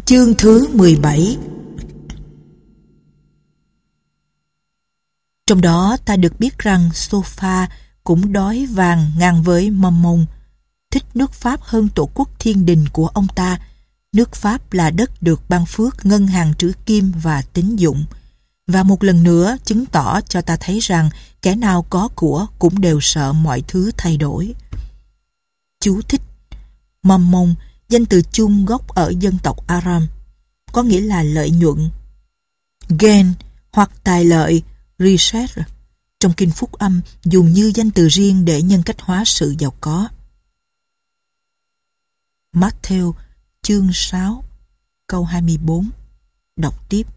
Chương thứ 17. Trong đó ta được biết rằng Sofa cũng đói vàng ngang với Mammon, thích nước Pháp hơn tổ quốc thiên đình của ông ta. Nước Pháp là đất được ban phước ngân hàng trữ kim và tín dụng, và một lần nữa chứng tỏ cho ta thấy rằng kẻ nào có của cũng đều sợ mọi thứ thay đổi. Chú thích: Mammon, danh từ chung gốc ở dân tộc Aram, có nghĩa là lợi nhuận. Gain hoặc tài lợi, richesse, trong Kinh Phúc Âm dùng như danh từ riêng để nhân cách hóa sự giàu có. Matthew chương 6 câu 24. Đọc tiếp.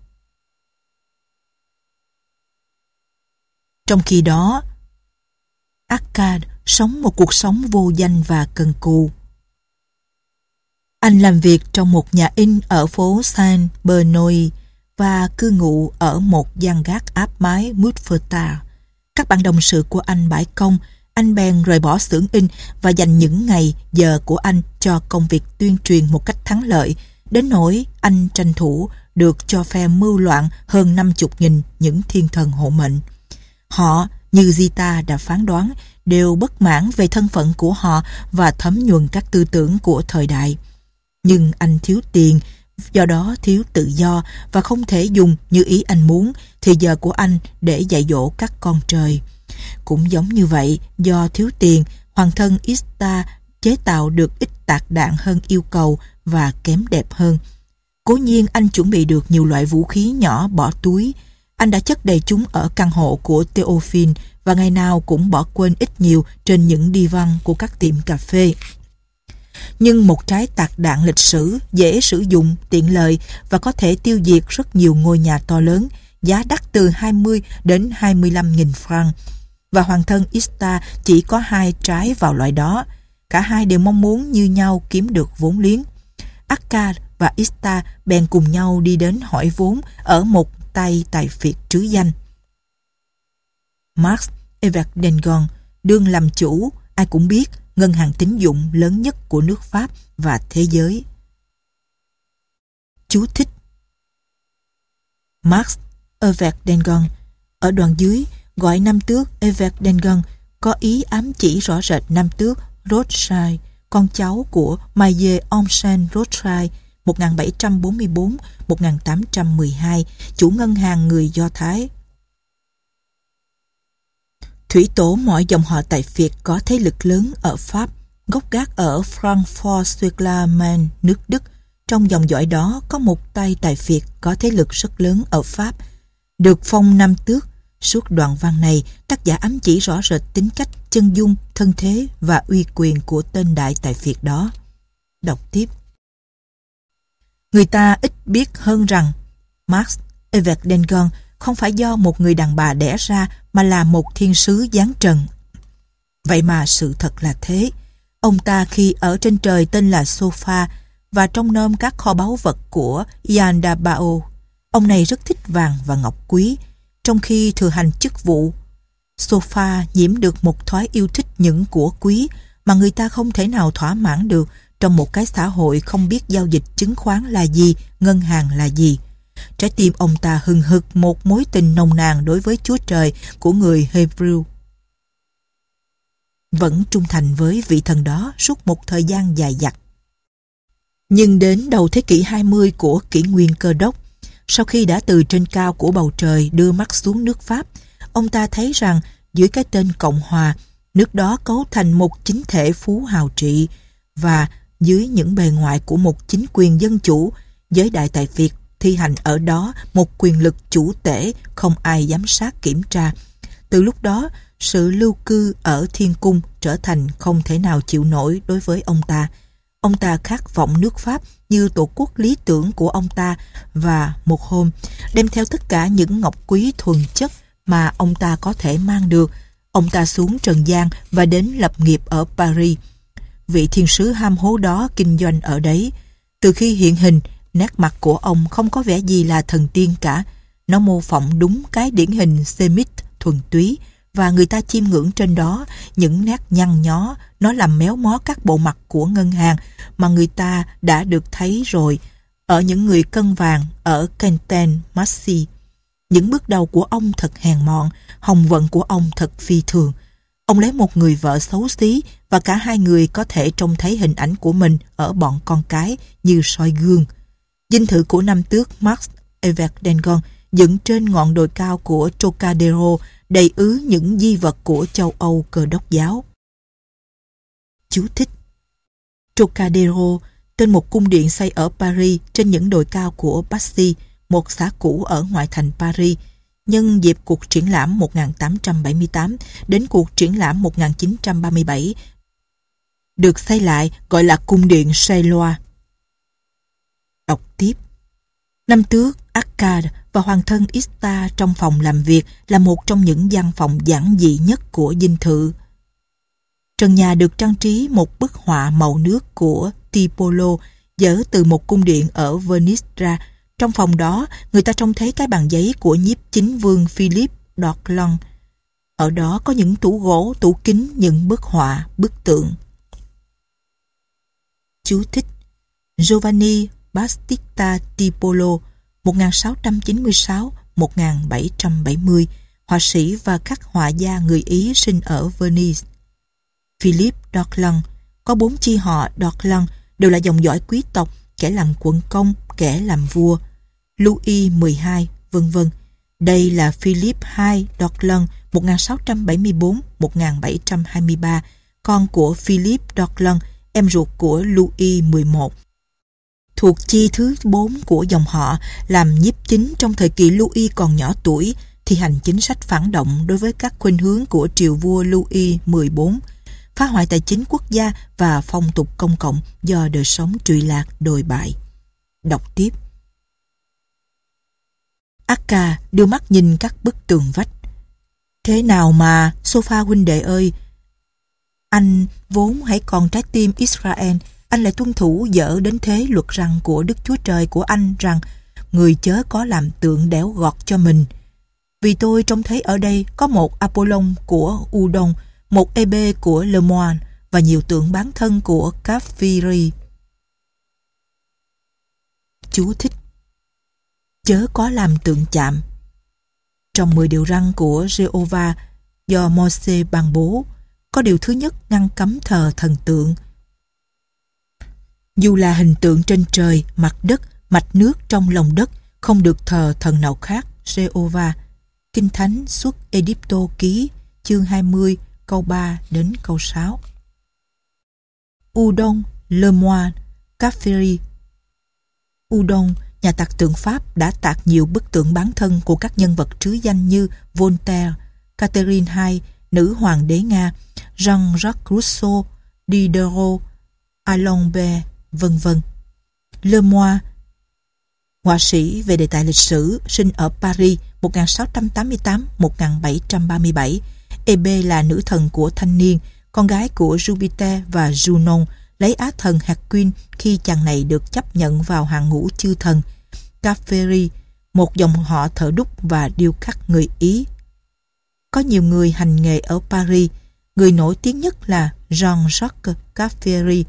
Trong khi đó, Akkad sống một cuộc sống vô danh và cần cù. Anh làm việc trong một nhà in ở phố Saint-Benoît và cư ngụ ở một gian gác áp mái Montferrat. Các bạn đồng sự của anh bãi công, anh bèn rời bỏ xưởng in và dành những ngày giờ của anh cho công việc tuyên truyền một cách thắng lợi, đến nỗi anh tranh thủ được cho phe mưu loạn hơn 50.000 những thiên thần hộ mệnh. Họ, như Zita đã phán đoán, đều bất mãn về thân phận của họ và thấm nhuần các tư tưởng của thời đại. Nhưng anh thiếu tiền, do đó thiếu tự do và không thể dùng như ý anh muốn thì giờ của anh để dạy dỗ các con trời. Cũng giống như vậy, do thiếu tiền, hoàng thân Ista chế tạo được ít tạc đạn hơn yêu cầu và kém đẹp hơn. Cố nhiên anh chuẩn bị được nhiều loại vũ khí nhỏ bỏ túi. Anh đã chất đầy chúng ở căn hộ của Théophile và ngày nào cũng bỏ quên ít nhiều trên những đi văn của các tiệm cà phê. Nhưng một trái tạc đạn lịch sử, dễ sử dụng, tiện lợi và có thể tiêu diệt rất nhiều ngôi nhà to lớn, giá đắt từ 20 đến 25.000 franc. Và hoàng thân Ista chỉ có 2 trái vào loại đó. Cả hai đều mong muốn như nhau kiếm được vốn liếng. Akkad và Ista bèn cùng nhau đi đến hỏi vốn ở một tay tài phiệt trứ danh. Marx Everdengon đương làm chủ, ai cũng biết, ngân hàng tín dụng lớn nhất của nước Pháp và thế giới. Chú thích: Marx Everdengon ở đoạn dưới gọi nam tước Everdengon có ý ám chỉ rõ rệt nam tước Rothschild, con cháu của Mayer Omsen Rothschild 1744-1812, chủ ngân hàng người Do Thái. Thủy tổ mọi dòng họ tài phiệt có thế lực lớn ở Pháp, gốc gác ở Francfort-sur-la-Main, nước Đức. Trong dòng dõi đó có một tay tài phiệt có thế lực rất lớn ở Pháp, được phong nam tước. Suốt đoạn văn này, tác giả ám chỉ rõ rệt tính cách, chân dung, thân thế và uy quyền của tên đại tài phiệt đó. Đọc tiếp. Người ta ít biết hơn rằng Marx Everdengon không phải do một người đàn bà đẻ ra mà là một thiên sứ giáng trần. Vậy mà sự thật là thế. Ông ta khi ở trên trời tên là Sofa và trông nom các kho báu vật của Yandabao. Ông này rất thích vàng và ngọc quý. Trong khi thừa hành chức vụ, Sofa nhiễm được một thói yêu thích những của quý mà người ta không thể nào thỏa mãn được trong một cái xã hội không biết giao dịch chứng khoán là gì, ngân hàng là gì. Trái tim ông ta hừng hực một mối tình nồng nàn đối với Chúa Trời của người Hebrew. Vẫn trung thành với vị thần đó suốt một thời gian dài dặt. Nhưng đến đầu thế kỷ 20 của kỷ nguyên Cơ Đốc, sau khi đã từ trên cao của bầu trời đưa mắt xuống nước Pháp, ông ta thấy rằng dưới cái tên Cộng Hòa, nước đó cấu thành một chính thể phú hào trị, và dưới những bề ngoài của một chính quyền dân chủ, giới đại tài phiệt thi hành ở đó một quyền lực chủ tể không ai giám sát kiểm tra. Từ lúc đó, sự lưu cư ở thiên cung trở thành không thể nào chịu nổi đối với ông ta. Ông ta khát vọng nước Pháp như tổ quốc lý tưởng của ông ta, và một hôm, đem theo tất cả những ngọc quý thuần chất mà ông ta có thể mang được, ông ta xuống trần gian và đến lập nghiệp ở Paris. Vị thiên sứ ham hố đó kinh doanh ở đấy. Từ khi hiện hình, nét mặt của ông không có vẻ gì là thần tiên cả. Nó mô phỏng đúng cái điển hình Semite thuần túy, và người ta chiêm ngưỡng trên đó những nét nhăn nhó. Nó làm méo mó các bộ mặt của ngân hàng mà người ta đã được thấy rồi ở những người cân vàng ở Canton-Massy. Những bước đầu của ông thật hèn mọn, hồng vận của ông thật phi thường. Ông lấy một người vợ xấu xí và cả hai người có thể trông thấy hình ảnh của mình ở bọn con cái như soi gương. Dinh thự của năm tước Max Everdingen dựng trên ngọn đồi cao của Trocadero đầy ứ những di vật của châu Âu Cơ đốc giáo. Chú thích: Trocadero, tên một cung điện xây ở Paris trên những đồi cao của Passy, một xã cũ ở ngoại thành Paris, nhân dịp cuộc triển lãm 1878 đến cuộc triển lãm 1937, được xây lại gọi là cung điện Charleroi. Đọc tiếp: năm tước Arcade và hoàng thân Ista trong phòng làm việc là một trong những văn phòng giản dị nhất của dinh thự. Trần nhà được trang trí một bức họa màu nước của Tiepolo dỡ từ một cung điện ở Venice ra. Trong phòng đó, người ta trông thấy cái bàn giấy của nhiếp chính vương Philip d'Orléans. Ở đó có những tủ gỗ, tủ kính, những bức họa, bức tượng. Chú thích: Giovanni Battista Tiepolo, 1696-1770, họa sĩ và khắc họa gia người Ý sinh ở Venice. Philip d'Orléans, có 4 chi họ d'Orléans, đều là dòng dõi quý tộc, kẻ làm quận công, kẻ làm vua. Louis XII, vân vân. Đây là Philip II d'Orléans, 1674-1723, con của Philip d'Orléans, em ruột của Louis XI, thuộc chi thứ 4 của dòng họ, làm nhiếp chính trong thời kỳ Louis còn nhỏ tuổi, thi hành chính sách phản động đối với các khuynh hướng của triều vua Louis XIV, phá hoại tài chính quốc gia và phong tục công cộng do đời sống trụy lạc đồi bại. Đọc tiếp: Akka đưa mắt nhìn các bức tường vách. Thế nào mà, Sofa huynh đệ ơi, anh vốn hãy còn trái tim Israel, anh lại tuân thủ dở đến thế luật rằng của Đức Chúa Trời của anh rằng người chớ có làm tượng đẽo gọt cho mình. Vì tôi trông thấy ở đây có một Apollon của Udon, một Ebe của Lemoine và nhiều tượng bán thân của Caphiri. Chú thích: chớ có làm tượng chạm. Trong 10 điều răn của Jehovah do Môi-se ban bố, có điều thứ nhất ngăn cấm thờ thần tượng. Dù là hình tượng trên trời, mặt đất, mạch nước trong lòng đất, không được thờ thần nào khác, Jehovah. Kinh Thánh xuất Ê-díp-tô ký, chương 20, câu 3 đến câu 6. Udon, Lemoine, Caphiri. Udon, nhà tạc tượng Pháp, đã tạc nhiều bức tượng bán thân của các nhân vật trứ danh như Voltaire, Catherine II, nữ hoàng đế Nga, Jean-Jacques Rousseau, Diderot, Alembert, vân vân. Lemoine, họa sĩ về đề tài lịch sử, sinh ở Paris 1688-1737. Ebe là nữ thần của thanh niên, con gái của Jupiter và Junon, lấy á thần Hercule khi chàng này được chấp nhận vào hàng ngũ chư thần. Caphiri, một dòng họ thợ đúc và điêu khắc người Ý. Có nhiều người hành nghề ở Paris. Người nổi tiếng nhất là Jean-Jacques Caphiri,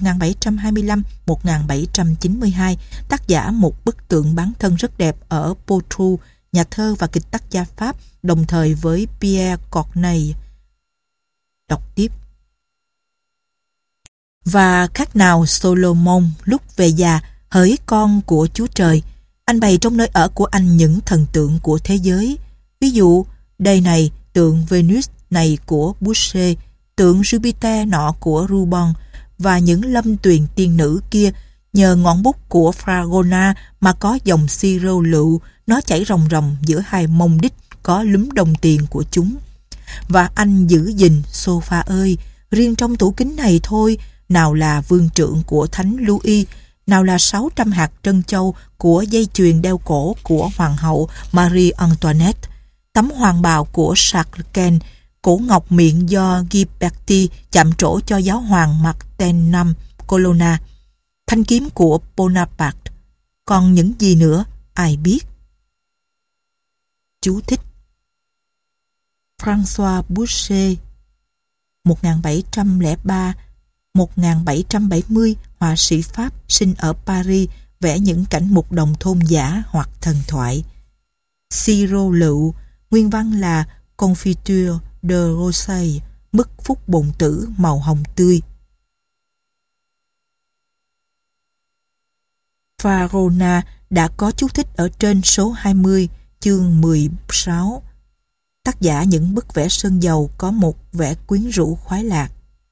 1725-1792, tác giả một bức tượng bán thân rất đẹp ở Poitou, nhà thơ và kịch tác gia Pháp, đồng thời với Pierre Corneille. Đọc tiếp: và khác nào Solomon lúc về già, hỡi con của Chúa Trời, anh bày trong nơi ở của anh những thần tượng của thế giới. Ví dụ, đây này, tượng Venus này của Boucher, tượng Jupiter nọ của Rubens, và những lâm tuyền tiên nữ kia, nhờ ngọn bút của Fragona mà có dòng siro lựu, nó chảy ròng ròng giữa hai mông đích có lúm đồng tiền của chúng. Và anh giữ gìn, Sofa ơi, riêng trong tủ kính này thôi, nào là vương trượng của Thánh Louis, nào là 600 hạt trân châu của dây chuyền đeo cổ của Hoàng hậu Marie Antoinette, tấm hoàng bào của Charles Quint, cổ ngọc miệng do Ghiberti chạm trổ cho giáo hoàng Martin V Colonna, thanh kiếm của Bonaparte. Còn những gì nữa, ai biết? Chú thích: François Boucher, 1703-1770, họa sĩ Pháp, sinh ở Paris vẽ những cảnh mục đồng thôn giả hoặc thần thoại. Siro lựu, nguyên văn là Confiture de Rosée, mứt phúc bồn tử màu hồng tươi. Varona đã có chú thích ở trên số 20, chương 16. Tác giả những bức vẽ sơn dầu có một vẻ quyến rũ khoái lạc.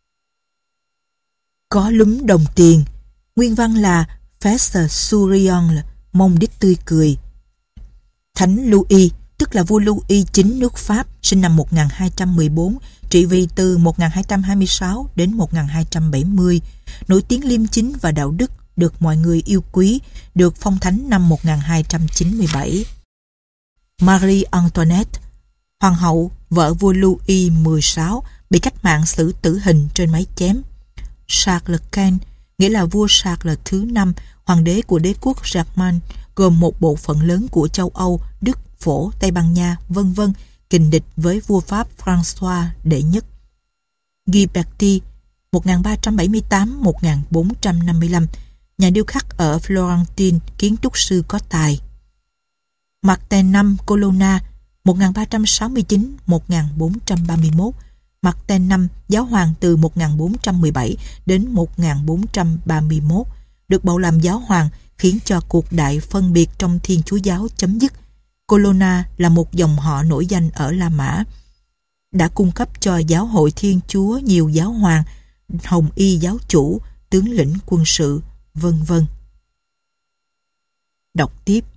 Có lúm đồng tiền, nguyên văn là Feste souriant, mông đít tươi cười. Thánh Louis, tức là vua Louis IX nước Pháp, sinh năm 1214, trị vì từ 1226 đến 1270, nổi tiếng liêm chính và đạo đức, được mọi người yêu quý, được phong thánh năm 1297. Marie Antoinette, hoàng hậu, vợ vua Louis XVI, bị cách mạng xử tử hình trên máy chém. Charles Quint, nghĩa là vua Charles thứ 5, hoàng đế của đế quốc Germain, gồm một bộ phận lớn của châu Âu, Đức, Phổ, Tây Ban Nha, vân vân, kình địch với vua Pháp François đệ nhất. Ghiberti, 1378-1455, nhà điêu khắc ở Florentine, kiến trúc sư có tài. Martin V Colonna, 1369-1431, Martin V giáo hoàng từ 1417 đến 1431, được bầu làm giáo hoàng khiến cho cuộc đại phân biệt trong Thiên Chúa giáo chấm dứt. Colonna là một dòng họ nổi danh ở La Mã, đã cung cấp cho giáo hội Thiên Chúa nhiều giáo hoàng, hồng y giáo chủ, tướng lĩnh quân sự, vân vân. Đọc tiếp.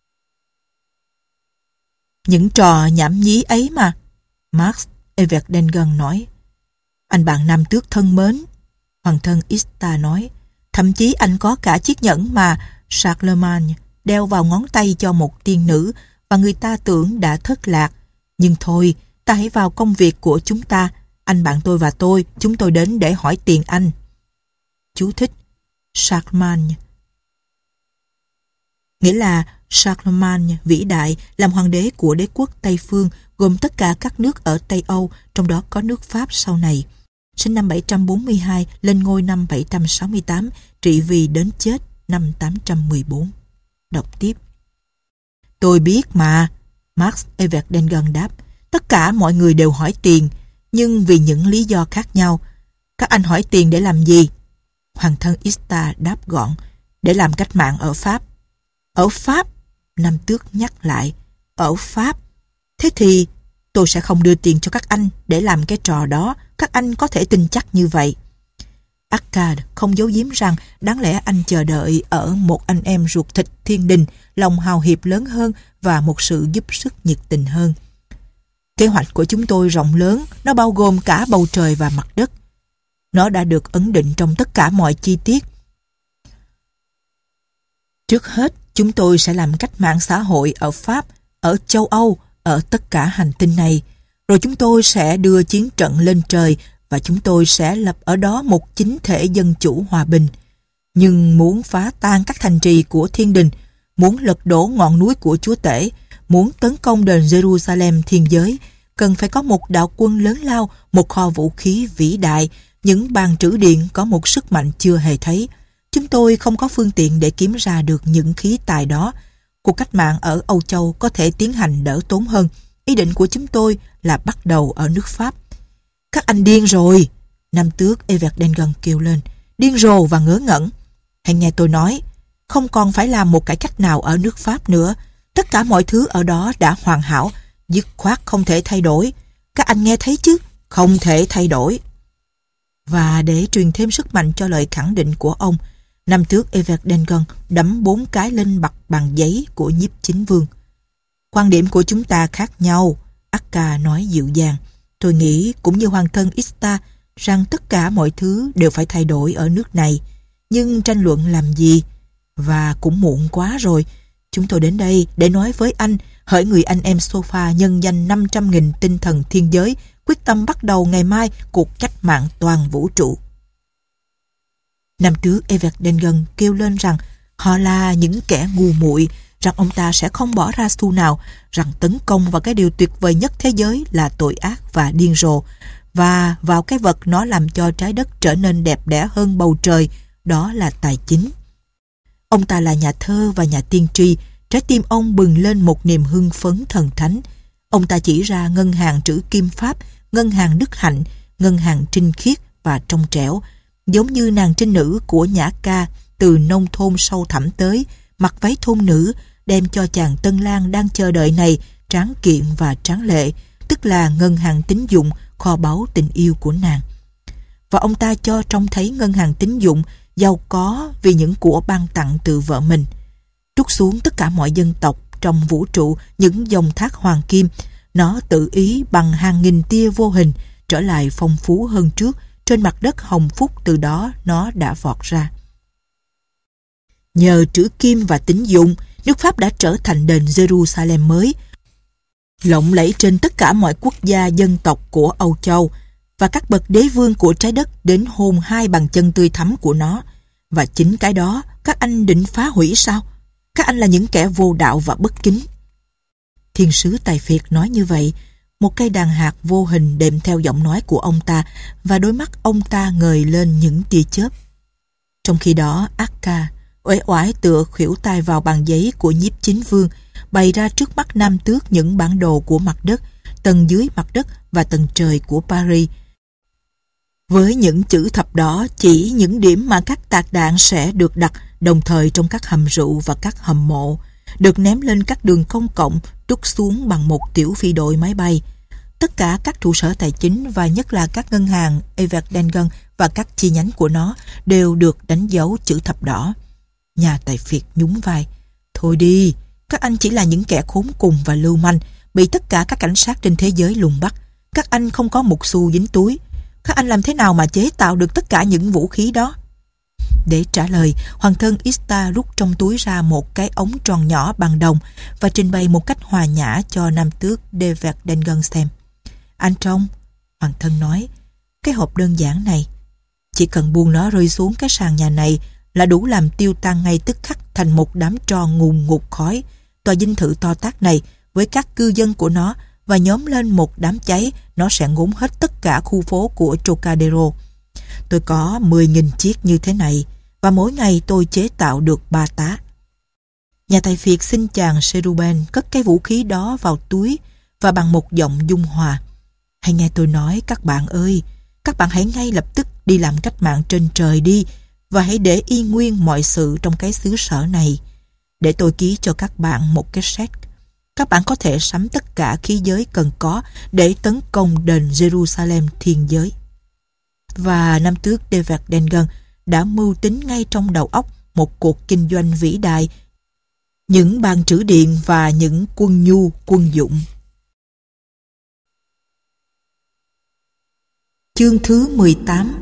Những trò nhảm nhí ấy mà, Max Everdengen nói. Anh bạn nam tước thân mến, hoàng thân Ista nói, thậm chí anh có cả chiếc nhẫn mà Charlemagne đeo vào ngón tay cho một tiên nữ và người ta tưởng đã thất lạc. Nhưng thôi, ta hãy vào công việc của chúng ta. Anh bạn tôi và tôi, chúng tôi đến để hỏi tiền anh. Chú thích: Charlemagne nghĩa là Charlemagne vĩ đại, làm hoàng đế của đế quốc Tây Phương, gồm tất cả các nước ở Tây Âu, trong đó có nước Pháp sau này. Sinh năm 742, lên ngôi năm 768, trị vì đến chết năm 814. Đọc tiếp. Tôi biết mà, Max Everdengen đáp. Tất cả mọi người đều hỏi tiền, nhưng vì những lý do khác nhau. Các anh hỏi tiền để làm gì? Hoàng thân Ista đáp gọn, để làm cách mạng ở Pháp. Ở Pháp? Nam tước nhắc lại. Ở Pháp? Thế thì tôi sẽ không đưa tiền cho các anh để làm cái trò đó. Các anh có thể tin chắc như vậy. Akkad không giấu giếm rằng đáng lẽ anh chờ đợi ở một anh em ruột thịt thiên đình, lòng hào hiệp lớn hơn và một sự giúp sức nhiệt tình hơn. Kế hoạch của chúng tôi rộng lớn, nó bao gồm cả bầu trời và mặt đất. Nó đã được ấn định trong tất cả mọi chi tiết. Trước hết, chúng tôi sẽ làm cách mạng xã hội ở Pháp, ở châu Âu, ở tất cả hành tinh này. Rồi chúng tôi sẽ đưa chiến trận lên trời và chúng tôi sẽ lập ở đó một chính thể dân chủ hòa bình. Nhưng muốn phá tan các thành trì của thiên đình, muốn lật đổ ngọn núi của Chúa Tể, muốn tấn công đền Jerusalem thiên giới, cần phải có một đạo quân lớn lao, một kho vũ khí vĩ đại, những bàn trữ điện có một sức mạnh chưa hề thấy. Chúng tôi không có phương tiện để kiếm ra được những khí tài đó. Cuộc cách mạng ở Âu Châu có thể tiến hành đỡ tốn hơn. Ý định của chúng tôi là bắt đầu ở nước Pháp. Các anh điên rồi! Nam tước Everdengen kêu lên. Điên rồ và ngớ ngẩn. Hãy nghe tôi nói, không còn phải làm một cải cách nào ở nước Pháp nữa. Tất cả mọi thứ ở đó đã hoàn hảo, dứt khoát không thể thay đổi. Các anh nghe thấy chứ? Không thể thay đổi. Và để truyền thêm sức mạnh cho lời khẳng định của ông, Nam tước Everdengen đấm 4 cái lên mặt bằng giấy của nhiếp chính vương. Quan điểm của chúng ta khác nhau, Akka nói dịu dàng. Tôi nghĩ, cũng như hoàng thân Ista, rằng tất cả mọi thứ đều phải thay đổi ở nước này. Nhưng tranh luận làm gì? Và cũng muộn quá rồi. Chúng tôi đến đây để nói với anh, hỡi người anh em Sofa nhân danh 500.000 tinh thần thiên giới, quyết tâm bắt đầu ngày mai cuộc cách mạng toàn vũ trụ. Nam tước Everdengen kêu lên rằng họ là những kẻ ngu muội, rằng ông ta sẽ không bỏ ra xu nào, rằng tấn công vào cái điều tuyệt vời nhất thế giới là tội ác và điên rồ, và vào cái vật nó làm cho trái đất trở nên đẹp đẽ hơn bầu trời, đó là tài chính. Ông ta là nhà thơ và nhà tiên tri, trái tim ông bừng lên một niềm hưng phấn thần thánh. Ông ta chỉ ra ngân hàng trữ kim Pháp, ngân hàng đức hạnh, ngân hàng trinh khiết và trong trẻo, giống như nàng trinh nữ của Nhã Ca từ nông thôn sâu thẳm tới, mặc váy thôn nữ, đem cho chàng tân lang đang chờ đợi này tráng kiện và tráng lệ, tức là ngân hàng tín dụng, kho báu tình yêu của nàng. Và ông ta cho trông thấy ngân hàng tín dụng giàu có vì những của ban tặng từ vợ mình. Trút xuống tất cả mọi dân tộc trong vũ trụ những dòng thác hoàng kim, nó tự ý bằng hàng nghìn tia vô hình trở lại phong phú hơn trước trên mặt đất hồng phúc từ đó nó đã vọt ra. Nhờ trữ kim và tín dụng, nước Pháp đã trở thành đền Jerusalem mới, lộng lẫy trên tất cả mọi quốc gia dân tộc của Âu Châu, và các bậc đế vương của trái đất đến hôn hai bàn chân tươi thắm của nó. Và chính cái đó các anh định phá hủy sao? Các anh là những kẻ vô đạo và bất kính. Thiên sứ Tài Phiệt nói như vậy, một cây đàn hạt vô hình đệm theo giọng nói của ông ta, và đôi mắt ông ta ngời lên những tia chớp. Trong khi đó, Akka uể oải tựa khuỷu tay vào bàn giấy của nhiếp chính vương, bày ra trước mắt Nam Tước những bản đồ của mặt đất, tầng dưới mặt đất và tầng trời của Paris. Với những chữ thập đỏ chỉ những điểm mà các tạc đạn sẽ được đặt đồng thời trong các hầm rượu và các hầm mộ, được ném lên các đường công cộng, trút xuống bằng một tiểu phi đội máy bay. Tất cả các trụ sở tài chính và nhất là các ngân hàng Everdengen và các chi nhánh của nó đều được đánh dấu chữ thập đỏ. Nhà tài phiệt nhún vai. Thôi đi, các anh chỉ là những kẻ khốn cùng và lưu manh, bị tất cả các cảnh sát trên thế giới lùng bắt. Các anh không có một xu dính túi. Các anh làm thế nào mà chế tạo được tất cả những vũ khí đó? Để trả lời, hoàng thân Ista rút trong túi ra một cái ống tròn nhỏ bằng đồng và trình bày một cách hòa nhã cho Nam Tước de Verdengen xem. Anh trông, hoàng thân nói, cái hộp đơn giản này, chỉ cần buông nó rơi xuống cái sàn nhà này là đủ làm tiêu tan ngay tức khắc thành một đám tro ngùn ngụt khói. Tòa dinh thự to tát này với các cư dân của nó và nhóm lên một đám cháy, nó sẽ ngốn hết tất cả khu phố của Trocadero. Tôi có 10.000 chiếc như thế này và mỗi ngày tôi chế tạo được 3 tá. Nhà tài phiệt xin chàng Cherubin cất cái vũ khí đó vào túi và bằng một giọng dung hòa. Hãy nghe tôi nói các bạn ơi, các bạn hãy ngay lập tức đi làm cách mạng trên trời đi và hãy để y nguyên mọi sự trong cái xứ sở này. Để tôi ký cho các bạn một cái séc. Các bạn có thể sắm tất cả khí giới cần có để tấn công đền Jerusalem thiên giới. Và Nam Tước de Verdengen đã mưu tính ngay trong đầu óc một cuộc kinh doanh vĩ đại, những ban trữ điện và những quân nhu, quân dụng. Chương thứ 18.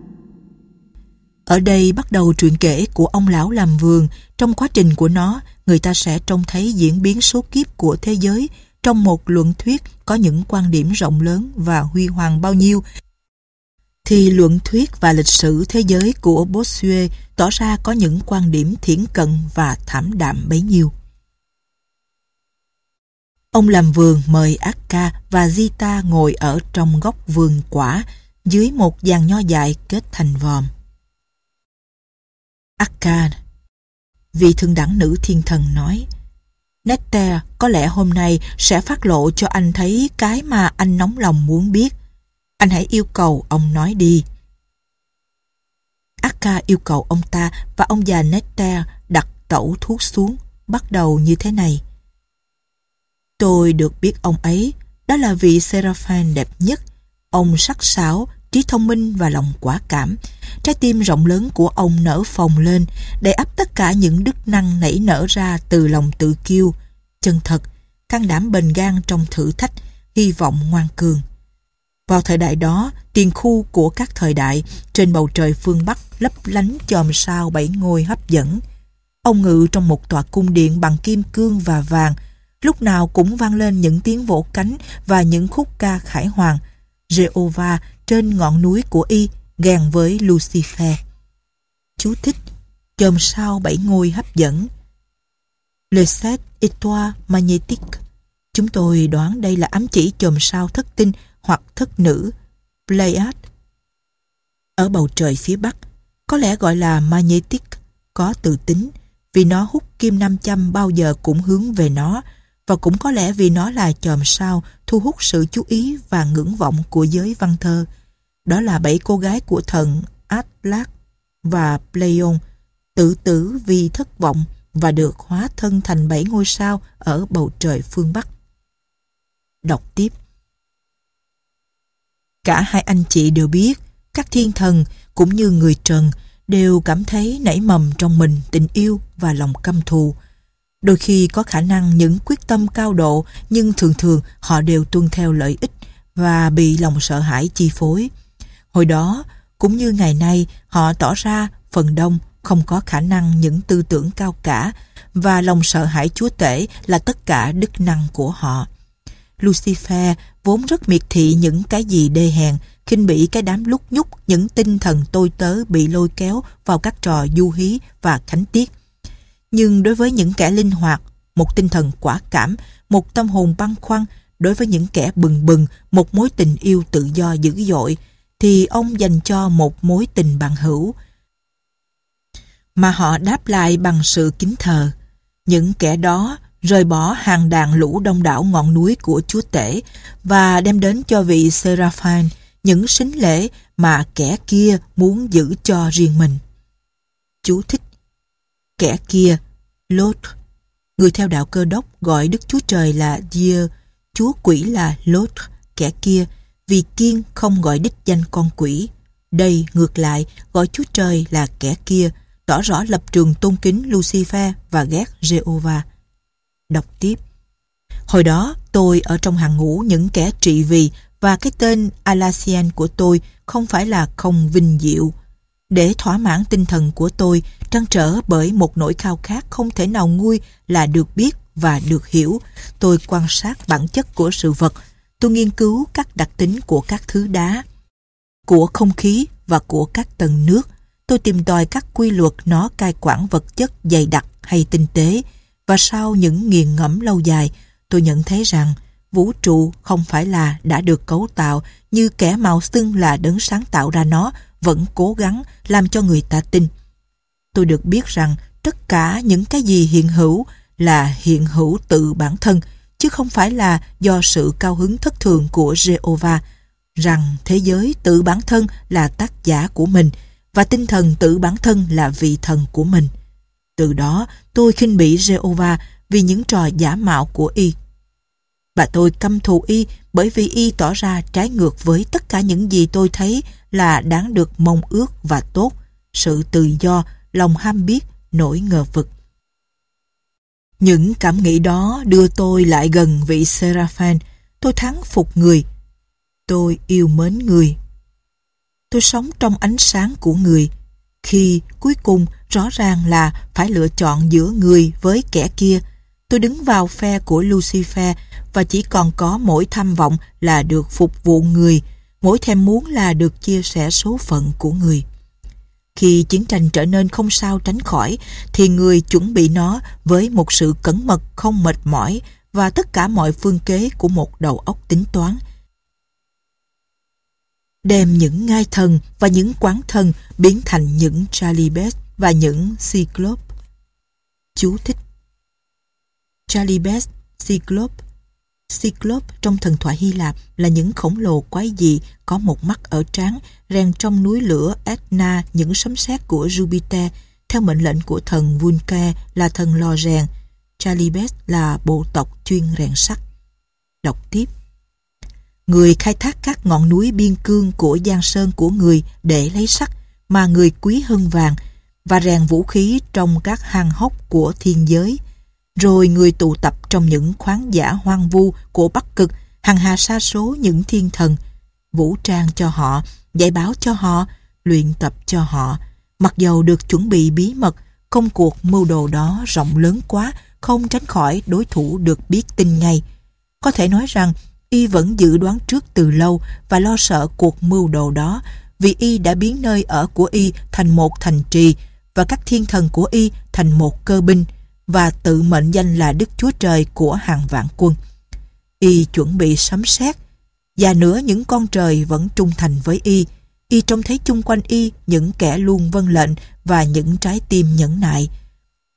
Ở đây bắt đầu truyện kể của ông lão làm vườn. Trong quá trình của nó, người ta sẽ trông thấy diễn biến số kiếp của thế giới trong một luận thuyết có những quan điểm rộng lớn và huy hoàng bao nhiêu, thì luận thuyết và lịch sử thế giới của Bossuet tỏ ra có những quan điểm thiển cận và thảm đạm bấy nhiêu. Ông làm vườn mời Akka và Zita ngồi ở trong góc vườn quả dưới một giàn nho dại kết thành vòm. Akka, vị thượng đẳng nữ thiên thần nói, Nectar có lẽ hôm nay sẽ phát lộ cho anh thấy cái mà anh nóng lòng muốn biết. Anh hãy yêu cầu ông nói đi. Akka yêu cầu ông ta và ông già Nectar đặt tẩu thuốc xuống, bắt đầu như thế này. Tôi được biết ông ấy, đó là vị Seraphim đẹp nhất. Ông sắc sảo, trí thông minh và lòng quả cảm. Trái tim rộng lớn của ông nở phồng lên, đầy ắp tất cả những đức năng nảy nở ra từ lòng tự kiêu, chân thật, can đảm bền gan trong thử thách, hy vọng ngoan cường. Vào thời đại đó, tiền khu của các thời đại, trên bầu trời phương Bắc lấp lánh chòm sao 7 ngôi hấp dẫn. Ông ngự trong một tòa cung điện bằng kim cương và vàng, lúc nào cũng vang lên những tiếng vỗ cánh và những khúc ca khải hoàng. Jehovah trên ngọn núi của y gàn với Lucifer. Chú thích: chòm sao 7 ngôi hấp dẫn. Les sept étoiles magnétiques. Chúng tôi đoán đây là ám chỉ chòm sao thất tinh hoặc thất nữ, Pleiad. Ở bầu trời phía Bắc, có lẽ gọi là magnetic, có từ tính, vì nó hút kim nam châm bao giờ cũng hướng về nó, và cũng có lẽ vì nó là chòm sao thu hút sự chú ý và ngưỡng vọng của giới văn thơ. Đó là 7 cô gái của thần Atlas và Pleione, tự tử vì thất vọng và được hóa thân thành 7 ngôi sao ở bầu trời phương Bắc. Đọc tiếp. Cả hai anh chị đều biết, các thiên thần cũng như người trần đều cảm thấy nảy mầm trong mình tình yêu và lòng căm thù. Đôi khi có khả năng những quyết tâm cao độ, nhưng thường thường họ đều tuân theo lợi ích và bị lòng sợ hãi chi phối. Hồi đó, cũng như ngày nay, họ tỏ ra phần đông không có khả năng những tư tưởng cao cả, và lòng sợ hãi chúa tể là tất cả đức năng của họ. Lucifer vốn rất miệt thị những cái gì đê hèn, khinh bỉ cái đám lúc nhúc những tinh thần tôi tớ bị lôi kéo vào các trò du hí và khánh tiết. Nhưng đối với những kẻ linh hoạt, một tinh thần quả cảm, một tâm hồn băn khoăn, đối với những kẻ bừng bừng, một mối tình yêu tự do dữ dội, thì ông dành cho một mối tình bằng hữu, mà họ đáp lại bằng sự kính thờ. Những kẻ đó rời bỏ hàng đàn lũ đông đảo ngọn núi của chúa tể và đem đến cho vị Seraphim những sính lễ mà kẻ kia muốn giữ cho riêng mình. Chú thích: kẻ kia, Lot. Người theo đạo Cơ Đốc gọi Đức Chúa Trời là Dieu, chúa quỷ là Lot, kẻ kia, vì Kiên không gọi đích danh con quỷ. Đây, ngược lại, gọi Chúa Trời là kẻ kia, tỏ rõ lập trường tôn kính Lucifer và ghét Jehovah. Đọc tiếp. Hồi đó, tôi ở trong hàng ngũ những kẻ trị vì, và cái tên Alasian của tôi không phải là không vinh diệu. Để thỏa mãn tinh thần của tôi, trăn trở bởi một nỗi khao khát không thể nào nguôi là được biết và được hiểu, tôi quan sát bản chất của sự vật. Tôi nghiên cứu các đặc tính của các thứ đá, của không khí và của các tầng nước. Tôi tìm tòi các quy luật nó cai quản vật chất dày đặc hay tinh tế, và sau những nghiền ngẫm lâu dài, tôi nhận thấy rằng vũ trụ không phải là đã được cấu tạo như kẻ mạo xưng là đấng sáng tạo ra nó vẫn cố gắng làm cho người ta tin. Tôi được biết rằng tất cả những cái gì hiện hữu là hiện hữu tự bản thân, chứ không phải là do sự cao hứng thất thường của Jehovah, rằng thế giới tự bản thân là tác giả của mình, và tinh thần tự bản thân là vị thần của mình. Từ đó, tôi khinh bỉ Jehovah vì những trò giả mạo của y. Và tôi căm thù y bởi vì y tỏ ra trái ngược với tất cả những gì tôi thấy là đáng được mong ước và tốt: sự tự do, lòng ham biết, nỗi ngờ vực. Những cảm nghĩ đó đưa tôi lại gần vị Seraphim. Tôi thán phục người. Tôi yêu mến người. Tôi sống trong ánh sáng của người. Khi cuối cùng rõ ràng là phải lựa chọn giữa người với kẻ kia, tôi đứng vào phe của Lucifer và chỉ còn có mỗi tham vọng là được phục vụ người, mỗi thèm muốn là được chia sẻ số phận của người. Khi chiến tranh trở nên không sao tránh khỏi, thì người chuẩn bị nó với một sự cẩn mật không mệt mỏi và tất cả mọi phương kế của một đầu óc tính toán. Đem những ngai thần và những quán thần biến thành những Chalybes và những Cyclope. Chú thích: Chalybes, Cyclope. Cyclope trong thần thoại Hy Lạp là những khổng lồ quái dị có một mắt ở trán, rèn trong núi lửa Etna những sấm sét của Jupiter theo mệnh lệnh của thần Vulcan là thần lò rèn. Chalybes là bộ tộc chuyên rèn sắt. Đọc tiếp. Người khai thác các ngọn núi biên cương của giang sơn của người để lấy sắt mà người quý hơn vàng, và rèn vũ khí trong các hang hốc của thiên giới. Rồi người tụ tập trong những khoáng dã hoang vu của Bắc Cực hằng hà sa số những thiên thần, vũ trang cho họ, dạy bảo cho họ, luyện tập cho họ. Mặc dầu được chuẩn bị bí mật, công cuộc mưu đồ đó rộng lớn quá, không tránh khỏi đối thủ được biết tin ngay. Có thể nói rằng y vẫn dự đoán trước từ lâu và lo sợ cuộc mưu đồ đó, vì y đã biến nơi ở của y thành một thành trì và các thiên thần của y thành một cơ binh, và tự mệnh danh là Đức Chúa Trời của hàng vạn quân. Y chuẩn bị sấm sét, và nữa những con trời vẫn trung thành với y. Y trông thấy chung quanh y những kẻ luôn vâng lệnh và những trái tim nhẫn nại.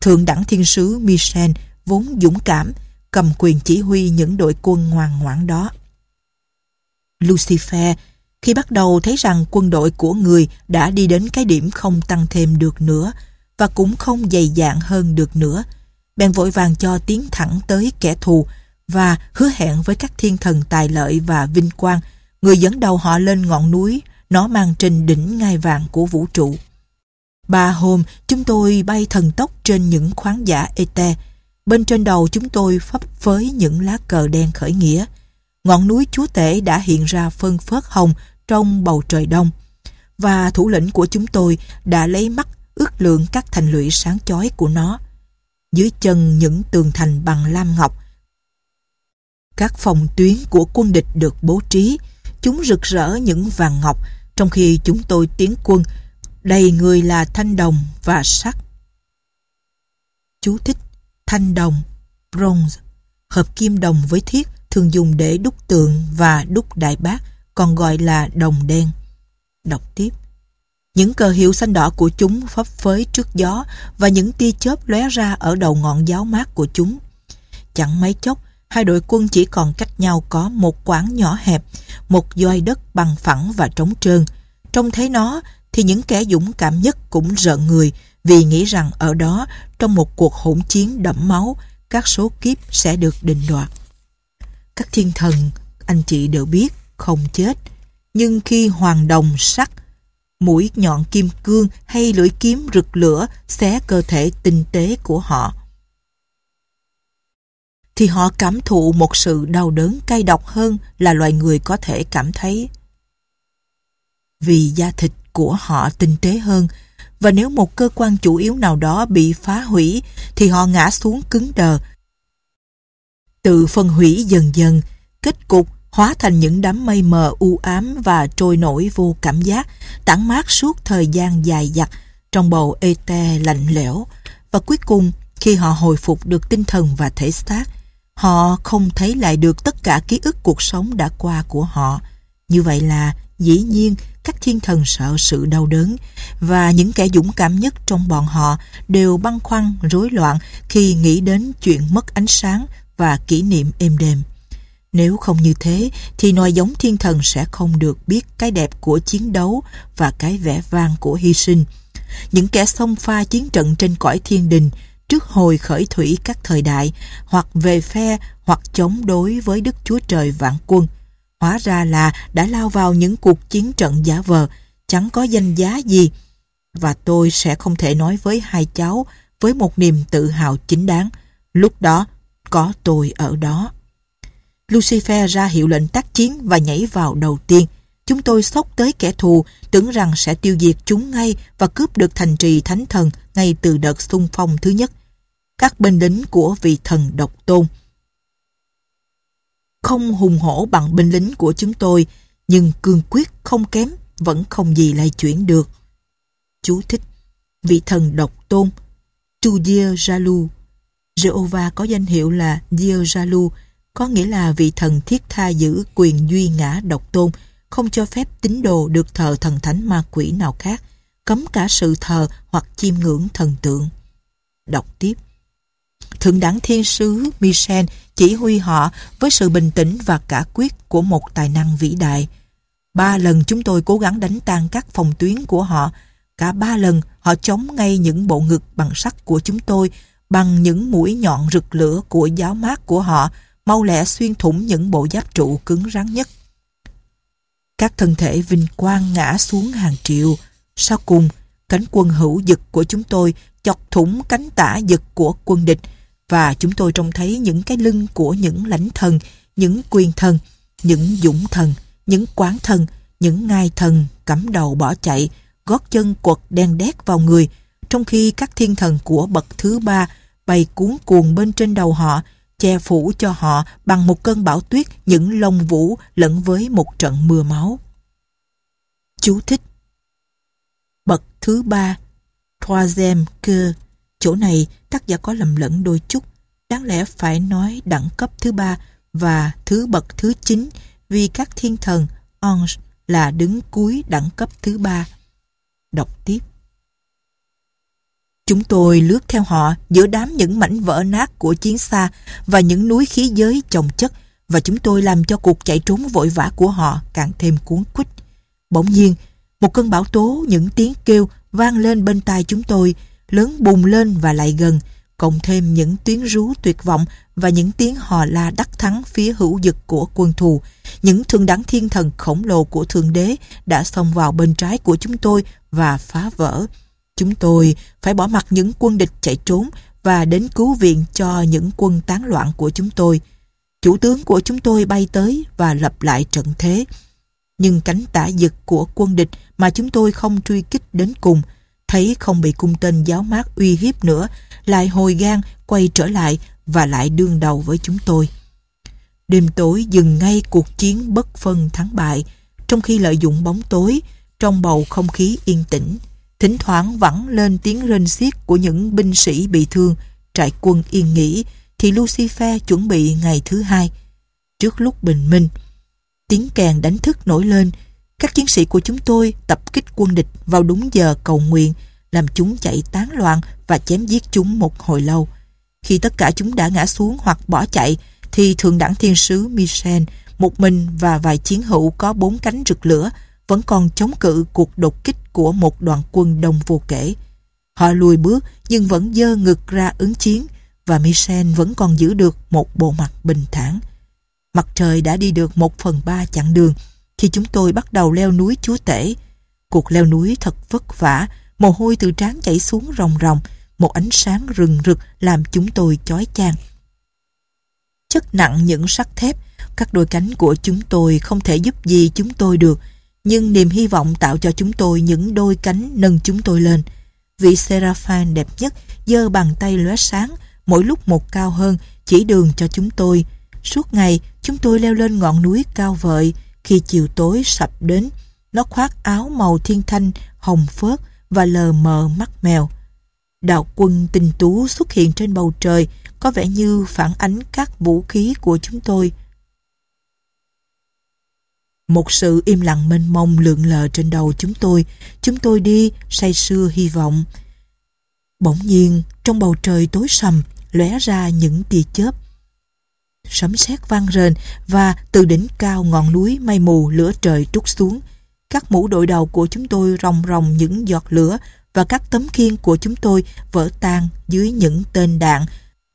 Thượng đẳng thiên sứ Michel vốn dũng cảm, cầm quyền chỉ huy những đội quân ngoan ngoãn đó. Lucifer, khi bắt đầu thấy rằng quân đội của người đã đi đến cái điểm không tăng thêm được nữa và cũng không dày dạn hơn được nữa, bèn vội vàng cho tiến thẳng tới kẻ thù và hứa hẹn với các thiên thần tài lợi và vinh quang, người dẫn đầu họ lên ngọn núi nó mang trên đỉnh ngai vàng của vũ trụ. 3 hôm chúng tôi bay thần tốc trên những khoáng dã ete. Bên trên đầu chúng tôi phấp phới những lá cờ đen khởi nghĩa. Ngọn núi chúa tể đã hiện ra phân phớt hồng trong bầu trời đông, và thủ lĩnh của chúng tôi đã lấy mắt ước lượng các thành lũy sáng chói của nó. Dưới chân những tường thành bằng lam ngọc, các phòng tuyến của quân địch được bố trí, chúng rực rỡ những vàng ngọc, trong khi chúng tôi tiến quân, đầy người là thanh đồng và sắt. Chú thích: thanh đồng, bronze, hợp kim đồng với thiết, thường dùng để đúc tượng và đúc đại bác, còn gọi là đồng đen. Đọc tiếp. Những cờ hiệu xanh đỏ của chúng phấp phới trước gió, và những tia chớp lóe ra ở đầu ngọn giáo mát của chúng. Chẳng mấy chốc, hai đội quân chỉ còn cách nhau có một quãng nhỏ hẹp, một doi đất bằng phẳng và trống trơn. Trông thấy nó thì những kẻ dũng cảm nhất cũng rợn người, vì nghĩ rằng ở đó, trong một cuộc hỗn chiến đẫm máu, các số kiếp sẽ được định đoạt. Các thiên thần, anh chị đều biết, không chết. Nhưng khi hoàng đồng sắt, mũi nhọn kim cương hay lưỡi kiếm rực lửa xé cơ thể tinh tế của họ, thì họ cảm thụ một sự đau đớn cay độc hơn là loài người có thể cảm thấy. Vì da thịt của họ tinh tế hơn, và nếu một cơ quan chủ yếu nào đó bị phá hủy thì họ ngã xuống cứng đờ, tự phân hủy dần dần, kết cục hóa thành những đám mây mờ u ám và trôi nổi vô cảm giác, tản mát suốt thời gian dài dặt trong bầu ê-te lạnh lẽo, và cuối cùng khi họ hồi phục được tinh thần và thể xác, họ không thấy lại được tất cả ký ức cuộc sống đã qua của họ. Như vậy là dĩ nhiên các thiên thần sợ sự đau đớn, và những kẻ dũng cảm nhất trong bọn họ đều băn khoăn rối loạn khi nghĩ đến chuyện mất ánh sáng và kỷ niệm êm đềm. Nếu không như thế thì nòi giống thiên thần sẽ không được biết cái đẹp của chiến đấu và cái vẻ vang của hy sinh. Những kẻ xông pha chiến trận trên cõi thiên đình trước hồi khởi thủy các thời đại, hoặc về phe hoặc chống đối với Đức Chúa Trời vạn quân, hóa ra là đã lao vào những cuộc chiến trận giả vờ, chẳng có danh giá gì, và tôi sẽ không thể nói với hai cháu với một niềm tự hào chính đáng: lúc đó có tôi ở đó. Lucifer ra hiệu lệnh tác chiến và nhảy vào đầu tiên. Chúng tôi xốc tới kẻ thù, tưởng rằng sẽ tiêu diệt chúng ngay và cướp được thành trì thánh thần ngay từ đợt xung phong thứ nhất. Các binh lính của vị thần độc tôn không hùng hổ bằng binh lính của chúng tôi, nhưng cương quyết không kém, vẫn không gì lay chuyển được. Chú thích: vị thần độc tôn, Tu Dieu Jaloux. Jehovah có danh hiệu là Dieu Jaloux, có nghĩa là vị thần thiết tha giữ quyền duy ngã độc tôn, không cho phép tín đồ được thờ thần thánh ma quỷ nào khác, cấm cả sự thờ hoặc chiêm ngưỡng thần tượng. Đọc tiếp. Thượng đẳng thiên sứ Michel chỉ huy họ với sự bình tĩnh và cả quyết của một tài năng vĩ đại. 3 lần chúng tôi cố gắng đánh tan các phòng tuyến của họ. Cả 3 lần họ chống ngay những bộ ngực bằng sắt của chúng tôi bằng những mũi nhọn rực lửa của giáo mát của họ, mau lẹ xuyên thủng những bộ giáp trụ cứng rắn nhất. Các thân thể vinh quang ngã xuống hàng triệu. Sau cùng, cánh quân hữu dực của chúng tôi chọc thủng cánh tả dực của quân địch, và chúng tôi trông thấy những cái lưng của những lãnh thần, những quyền thần, những dũng thần, những quán thần, những ngai thần cắm đầu bỏ chạy, gót chân quật đen đét vào người, trong khi các thiên thần của bậc thứ 3 bay cuốn cuồng bên trên đầu họ, che phủ cho họ bằng một cơn bão tuyết những lông vũ lẫn với một trận mưa máu. Chú thích: bậc thứ 3, troisième que. Chỗ này tác giả có lầm lẫn đôi chút, đáng lẽ phải nói đẳng cấp thứ 3 và bậc thứ 9, vì các thiên thần ange là đứng cuối đẳng cấp thứ 3. Đọc tiếp. Chúng tôi lướt theo họ giữa đám những mảnh vỡ nát của chiến xa và những núi khí giới chồng chất, và chúng tôi làm cho cuộc chạy trốn vội vã của họ càng thêm cuốn quýt. Bỗng nhiên, một cơn bão tố những tiếng kêu vang lên bên tai chúng tôi, lớn bùng lên và lại gần, cộng thêm những tiếng rú tuyệt vọng và những tiếng hò la đắc thắng phía hữu dực của quân thù. Những thượng đẳng thiên thần khổng lồ của Thượng Đế đã xông vào bên trái của chúng tôi và phá vỡ. Chúng tôi phải bỏ mặc những quân địch chạy trốn và đến cứu viện cho những quân tán loạn của chúng tôi. Chủ tướng của chúng tôi bay tới và lập lại trận thế. Nhưng cánh tả dực của quân địch mà chúng tôi không truy kích đến cùng, thấy không bị cung tên giáo mát uy hiếp nữa, lại hồi gan quay trở lại và lại đương đầu với chúng tôi. Đêm tối dừng ngay cuộc chiến bất phân thắng bại, trong khi lợi dụng bóng tối, trong bầu không khí yên tĩnh, thỉnh thoảng vẳng lên tiếng rên xiết của những binh sĩ bị thương. Trại quân yên nghỉ thì Lucifer chuẩn bị ngày thứ hai. Trước lúc bình minh, tiếng kèn đánh thức nổi lên. Các chiến sĩ của chúng tôi tập kích quân địch vào đúng giờ cầu nguyện, làm chúng chạy tán loạn và chém giết chúng một hồi lâu. Khi tất cả chúng đã ngã xuống hoặc bỏ chạy, thì thượng đẳng thiên sứ Michel, một mình và vài chiến hữu có 4 cánh rực lửa, vẫn còn chống cự cuộc đột kích của một đoàn quân đông vô kể. Họ lùi bước nhưng vẫn giơ ngực ra ứng chiến, và Michel vẫn còn giữ được một bộ mặt bình thản. Mặt trời đã đi được 1/3 chặng đường khi chúng tôi bắt đầu leo núi Chúa Tể. Cuộc leo núi thật vất vả, mồ hôi từ trán chảy xuống ròng ròng, một ánh sáng rừng rực làm chúng tôi chói chang. Chất nặng những sắt thép, các đôi cánh của chúng tôi không thể giúp gì chúng tôi được, nhưng niềm hy vọng tạo cho chúng tôi những đôi cánh nâng chúng tôi lên. Vị Seraphim đẹp nhất giơ bàn tay lóe sáng, mỗi lúc một cao hơn, chỉ đường cho chúng tôi. Suốt ngày, chúng tôi leo lên ngọn núi cao vợi. Khi chiều tối sập đến, nó khoác áo màu thiên thanh, hồng phớt và lờ mờ mắt mèo. Đạo quân tinh tú xuất hiện trên bầu trời, có vẻ như phản ánh các vũ khí của chúng tôi. Một sự im lặng mênh mông lượn lờ trên đầu chúng tôi đi say sưa hy vọng. Bỗng nhiên, trong bầu trời tối sầm, lóe ra những tia chớp. Sấm sét vang rền và từ đỉnh cao ngọn núi mây mù lửa trời trút xuống. Các mũ đội đầu của chúng tôi ròng ròng những giọt lửa và các tấm khiên của chúng tôi vỡ tan dưới những tên đạn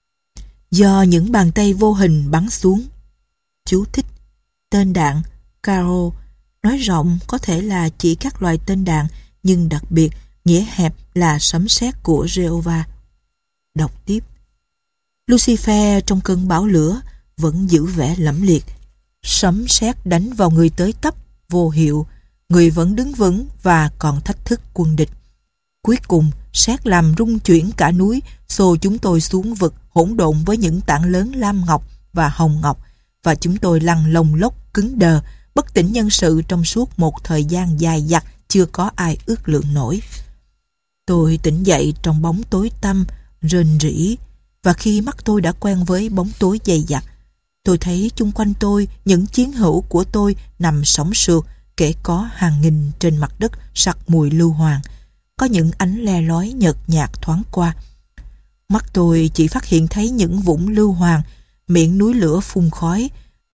do những bàn tay vô hình bắn xuống. Chú thích: tên đạn Caro, nói rộng có thể là chỉ các loại tên đạn, nhưng đặc biệt nghĩa hẹp là sấm sét của Jehovah. Đọc tiếp. Lucifer trong cơn bão lửa vẫn giữ vẻ lẫm liệt. Sấm sét đánh vào người tới tấp, vô hiệu. Người vẫn đứng vững và còn thách thức quân địch. Cuối cùng, sét làm rung chuyển cả núi, xô chúng tôi xuống vực hỗn độn với những tảng lớn lam ngọc và hồng ngọc, và chúng tôi lăn lông lốc cứng đờ, bất tỉnh nhân sự trong suốt một thời gian dài dặt chưa có ai ước lượng nổi. Tôi tỉnh dậy trong bóng tối tăm, rền rĩ, và khi mắt tôi đã quen với bóng tối dày dặt, tôi thấy chung quanh tôi những chiến hữu của tôi nằm sõng sượt, kể có hàng nghìn trên mặt đất sặc mùi lưu hoàng. Có những ánh le lói nhợt nhạt thoáng qua. Mắt tôi chỉ phát hiện thấy những vũng lưu hoàng, miệng núi lửa phun khói,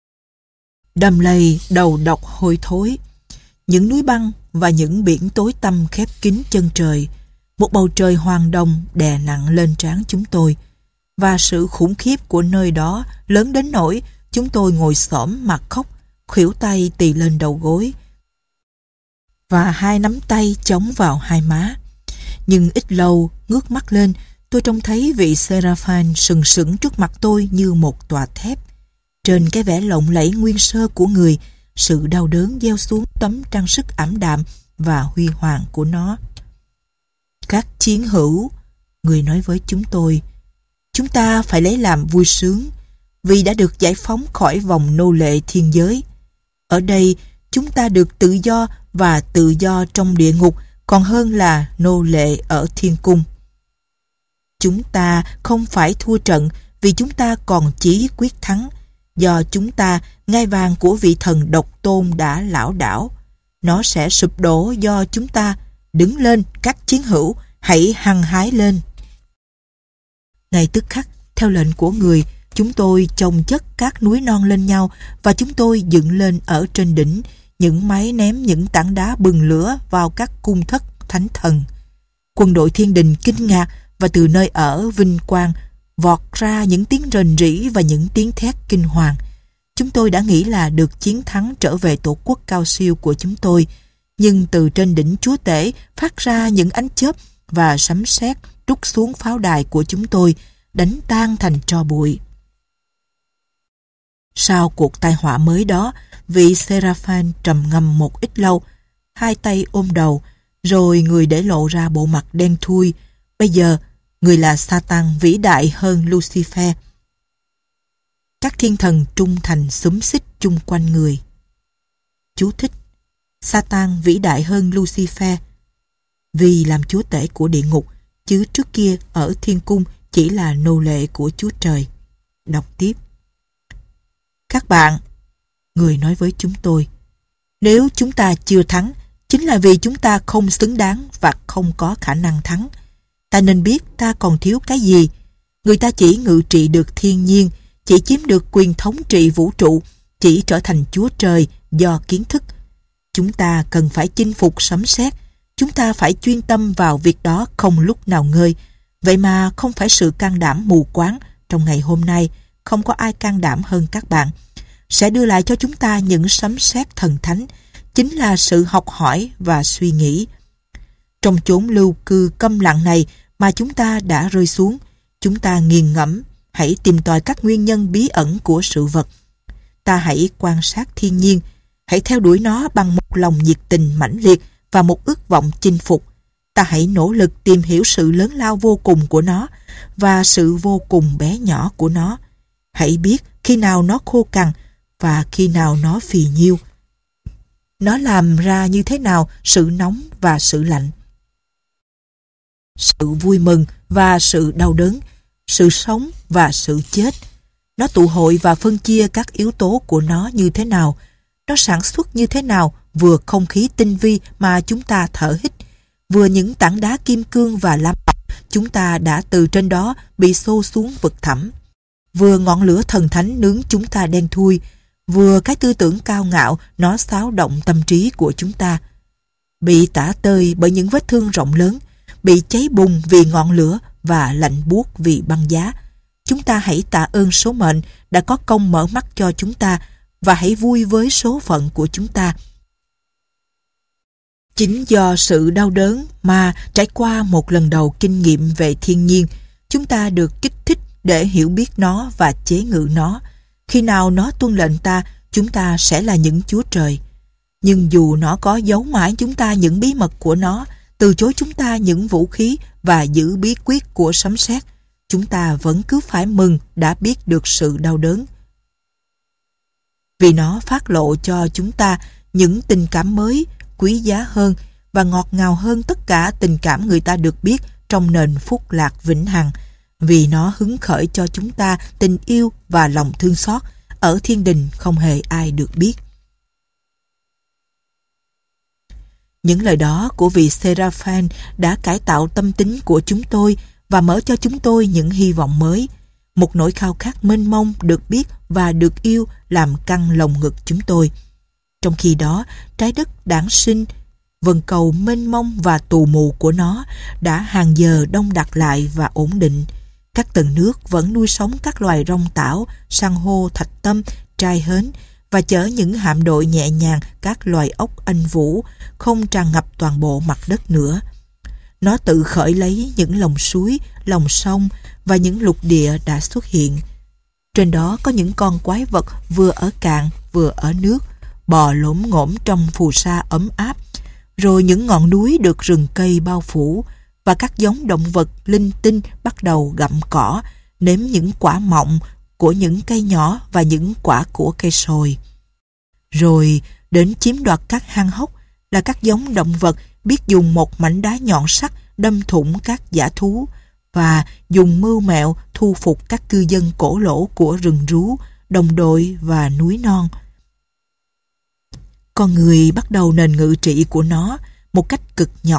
đầm lầy đầu độc hôi thối, những núi băng và những biển tối tăm khép kín chân trời. Một bầu trời hoàng đồng đè nặng lên trán chúng tôi, và sự khủng khiếp của nơi đó lớn đến nỗi chúng tôi ngồi xổm mặt khóc, khuỷu tay tì lên đầu gối và hai nắm tay chống vào hai má. Nhưng ít lâu, ngước mắt lên, tôi trông thấy vị Seraphim sừng sững trước mặt tôi như một tòa thép. Trên cái vẻ lộng lẫy nguyên sơ của người, sự đau đớn gieo xuống tấm trang sức ảm đạm và huy hoàng của nó. Các chiến hữu, người nói với chúng ta phải lấy làm vui sướng, vì đã được giải phóng khỏi vòng nô lệ thiên giới. Ở đây, chúng ta được tự do, và tự do trong địa ngục còn hơn là nô lệ ở thiên cung. Chúng ta không phải thua trận, vì chúng ta còn chí quyết thắng. Do chúng ta, ngai vàng của vị thần độc tôn đã lảo đảo. Nó sẽ sụp đổ do chúng ta. Đứng lên các chiến hữu, hãy hăng hái lên. Ngay tức khắc, theo lệnh của người, chúng tôi chồng chất các núi non lên nhau và chúng tôi dựng lên ở trên đỉnh những máy ném những tảng đá bừng lửa vào các cung thất thánh thần. Quân đội thiên đình kinh ngạc và từ nơi ở vinh quang vọt ra những tiếng rền rĩ và những tiếng thét kinh hoàng. Chúng tôi đã nghĩ là được chiến thắng trở về tổ quốc cao siêu của chúng tôi, nhưng từ trên đỉnh Chúa Tể phát ra những ánh chớp và sấm sét trút xuống pháo đài của chúng tôi, đánh tan thành tro bụi. Sau cuộc tai họa mới đó, vị Seraphim trầm ngâm một ít lâu, hai tay ôm đầu, rồi người để lộ ra bộ mặt đen thui. Bây giờ, người là Satan vĩ đại hơn Lucifer. Các thiên thần trung thành xúm xít chung quanh người. Chú thích: Satan vĩ đại hơn Lucifer vì làm chúa tể của địa ngục, chứ trước kia ở thiên cung chỉ là nô lệ của Chúa Trời. Đọc tiếp. Các bạn, người nói với chúng tôi, nếu chúng ta chưa thắng, chính là vì chúng ta không xứng đáng và không có khả năng thắng. Ta nên biết ta còn thiếu cái gì. Người ta chỉ ngự trị được thiên nhiên, chỉ chiếm được quyền thống trị vũ trụ, chỉ trở thành Chúa Trời do kiến thức. Chúng ta cần phải chinh phục sấm sét. Chúng ta phải chuyên tâm vào việc đó không lúc nào ngơi. Vậy mà không phải sự can đảm mù quáng. Trong ngày hôm nay, không có ai can đảm hơn các bạn. Sẽ đưa lại cho chúng ta những sấm sét thần thánh, chính là sự học hỏi và suy nghĩ. Trong chốn lưu cư câm lặng này mà chúng ta đã rơi xuống, chúng ta nghiền ngẫm, hãy tìm tòi các nguyên nhân bí ẩn của sự vật. Ta hãy quan sát thiên nhiên, hãy theo đuổi nó bằng một lòng nhiệt tình mãnh liệt và một ước vọng chinh phục. Ta hãy nỗ lực tìm hiểu sự lớn lao vô cùng của nó và sự vô cùng bé nhỏ của nó. Hãy biết khi nào nó khô cằn và khi nào nó phì nhiêu. Nó làm ra như thế nào sự nóng và sự lạnh, sự vui mừng và sự đau đớn, sự sống và sự chết. Nó tụ hội và phân chia các yếu tố của nó như thế nào. Nó sản xuất như thế nào vừa không khí tinh vi mà chúng ta thở hít, vừa những tảng đá kim cương và lam bọc chúng ta đã từ trên đó bị xô xuống vực thẳm, vừa ngọn lửa thần thánh nướng chúng ta đen thui, vừa cái tư tưởng cao ngạo nó xáo động tâm trí của chúng ta. Bị tả tơi bởi những vết thương rộng lớn, bị cháy bùng vì ngọn lửa và lạnh buốt vì băng giá. Chúng ta hãy tạ ơn số mệnh đã có công mở mắt cho chúng ta và hãy vui với số phận của chúng ta. Chính do sự đau đớn mà trải qua một lần đầu kinh nghiệm về thiên nhiên, chúng ta được kích thích để hiểu biết nó và chế ngự nó. Khi nào nó tuân lệnh ta, chúng ta sẽ là những chúa trời. Nhưng dù nó có giấu mãi chúng ta những bí mật của nó, từ chối chúng ta những vũ khí và giữ bí quyết của sấm sét, chúng ta vẫn cứ phải mừng đã biết được sự đau đớn. Vì nó phát lộ cho chúng ta những tình cảm mới, quý giá hơn và ngọt ngào hơn tất cả tình cảm người ta được biết trong nền phúc lạc vĩnh hằng. Vì nó hứng khởi cho chúng ta tình yêu và lòng thương xót, ở thiên đình không hề ai được biết. Những lời đó của vị Seraphim đã cải tạo tâm tính của chúng tôi và mở cho chúng tôi những hy vọng mới. Một nỗi khao khát mênh mông được biết và được yêu làm căng lồng ngực chúng tôi. Trong khi đó, trái đất đản sinh, vần cầu mênh mông và tù mù của nó đã hàng giờ đông đặc lại và ổn định. Các tầng nước vẫn nuôi sống các loài rong tảo, san hô, thạch tâm, trai hến và chở những hạm đội nhẹ nhàng các loài ốc anh vũ, không tràn ngập toàn bộ mặt đất nữa. Nó tự khởi lấy những lòng suối, lòng sông và những lục địa đã xuất hiện. Trên đó có những con quái vật vừa ở cạn vừa ở nước, bò lổm ngổm trong phù sa ấm áp, rồi những ngọn núi được rừng cây bao phủ, và các giống động vật linh tinh bắt đầu gặm cỏ, nếm những quả mọng của những cây nhỏ và những quả của cây sồi. Rồi đến chiếm đoạt các hang hốc là các giống động vật biết dùng một mảnh đá nhọn sắc đâm thủng các dã thú và dùng mưu mẹo thu phục các cư dân cổ lỗ của rừng rú, đồng đội và núi non. Con người bắt đầu nền ngự trị của nó một cách cực nhọc,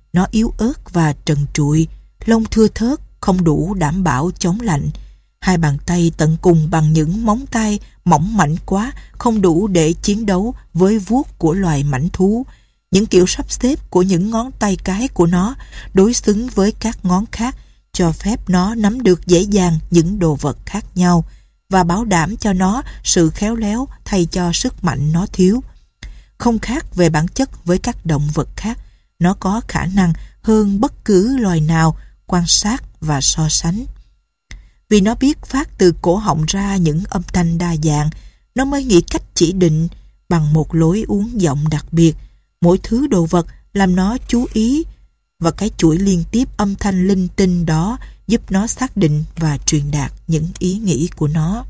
Nó yếu ớt và trần trụi, lông thưa thớt, không đủ đảm bảo chống lạnh. Hai bàn tay tận cùng bằng những móng tay mỏng mảnh quá, không đủ để chiến đấu với vuốt của loài mãnh thú. Những kiểu sắp xếp của những ngón tay cái của nó đối xứng với các ngón khác, cho phép nó nắm được dễ dàng những đồ vật khác nhau và bảo đảm cho nó sự khéo léo thay cho sức mạnh nó thiếu. Không khác về bản chất với các động vật khác, nó có khả năng hơn bất cứ loài nào quan sát và so sánh. Vì nó biết phát từ cổ họng ra những âm thanh đa dạng, nó mới nghĩ cách chỉ định bằng một lối uốn giọng đặc biệt. Mỗi thứ đồ vật làm nó chú ý, và cái chuỗi liên tiếp âm thanh linh tinh đó giúp nó xác định và truyền đạt những ý nghĩ của nó.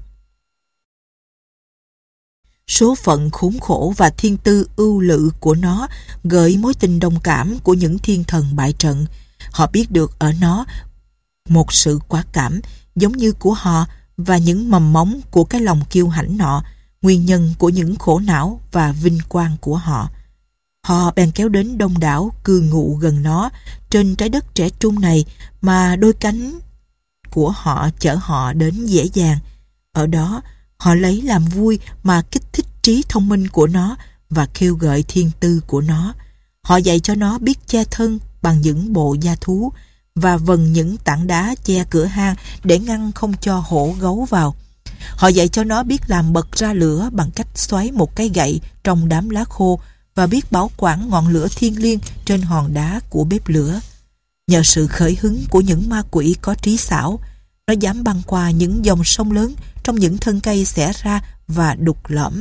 Số phận khốn khổ và thiên tư ưu lự của nó gợi mối tình đồng cảm của những thiên thần bại trận. Họ biết được ở nó một sự quả cảm giống như của họ và những mầm móng của cái lòng kiêu hãnh nọ, nguyên nhân của những khổ não và vinh quang của họ. Họ bèn kéo đến đông đảo cư ngụ gần nó trên trái đất trẻ trung này mà đôi cánh của họ chở họ đến dễ dàng. Ở đó, họ lấy làm vui mà kích thích trí thông minh của nó và kêu gợi thiên tư của nó. Họ dạy cho nó biết che thân bằng những bộ da thú và vần những tảng đá che cửa hang để ngăn không cho hổ gấu vào. Họ dạy cho nó biết làm bật ra lửa bằng cách xoáy một cái gậy trong đám lá khô và biết bảo quản ngọn lửa thiêng liêng trên hòn đá của bếp lửa. Nhờ sự khởi hứng của những ma quỷ có trí xảo, nó dám băng qua những dòng sông lớn trong những thân cây xẻ ra và đục lõm.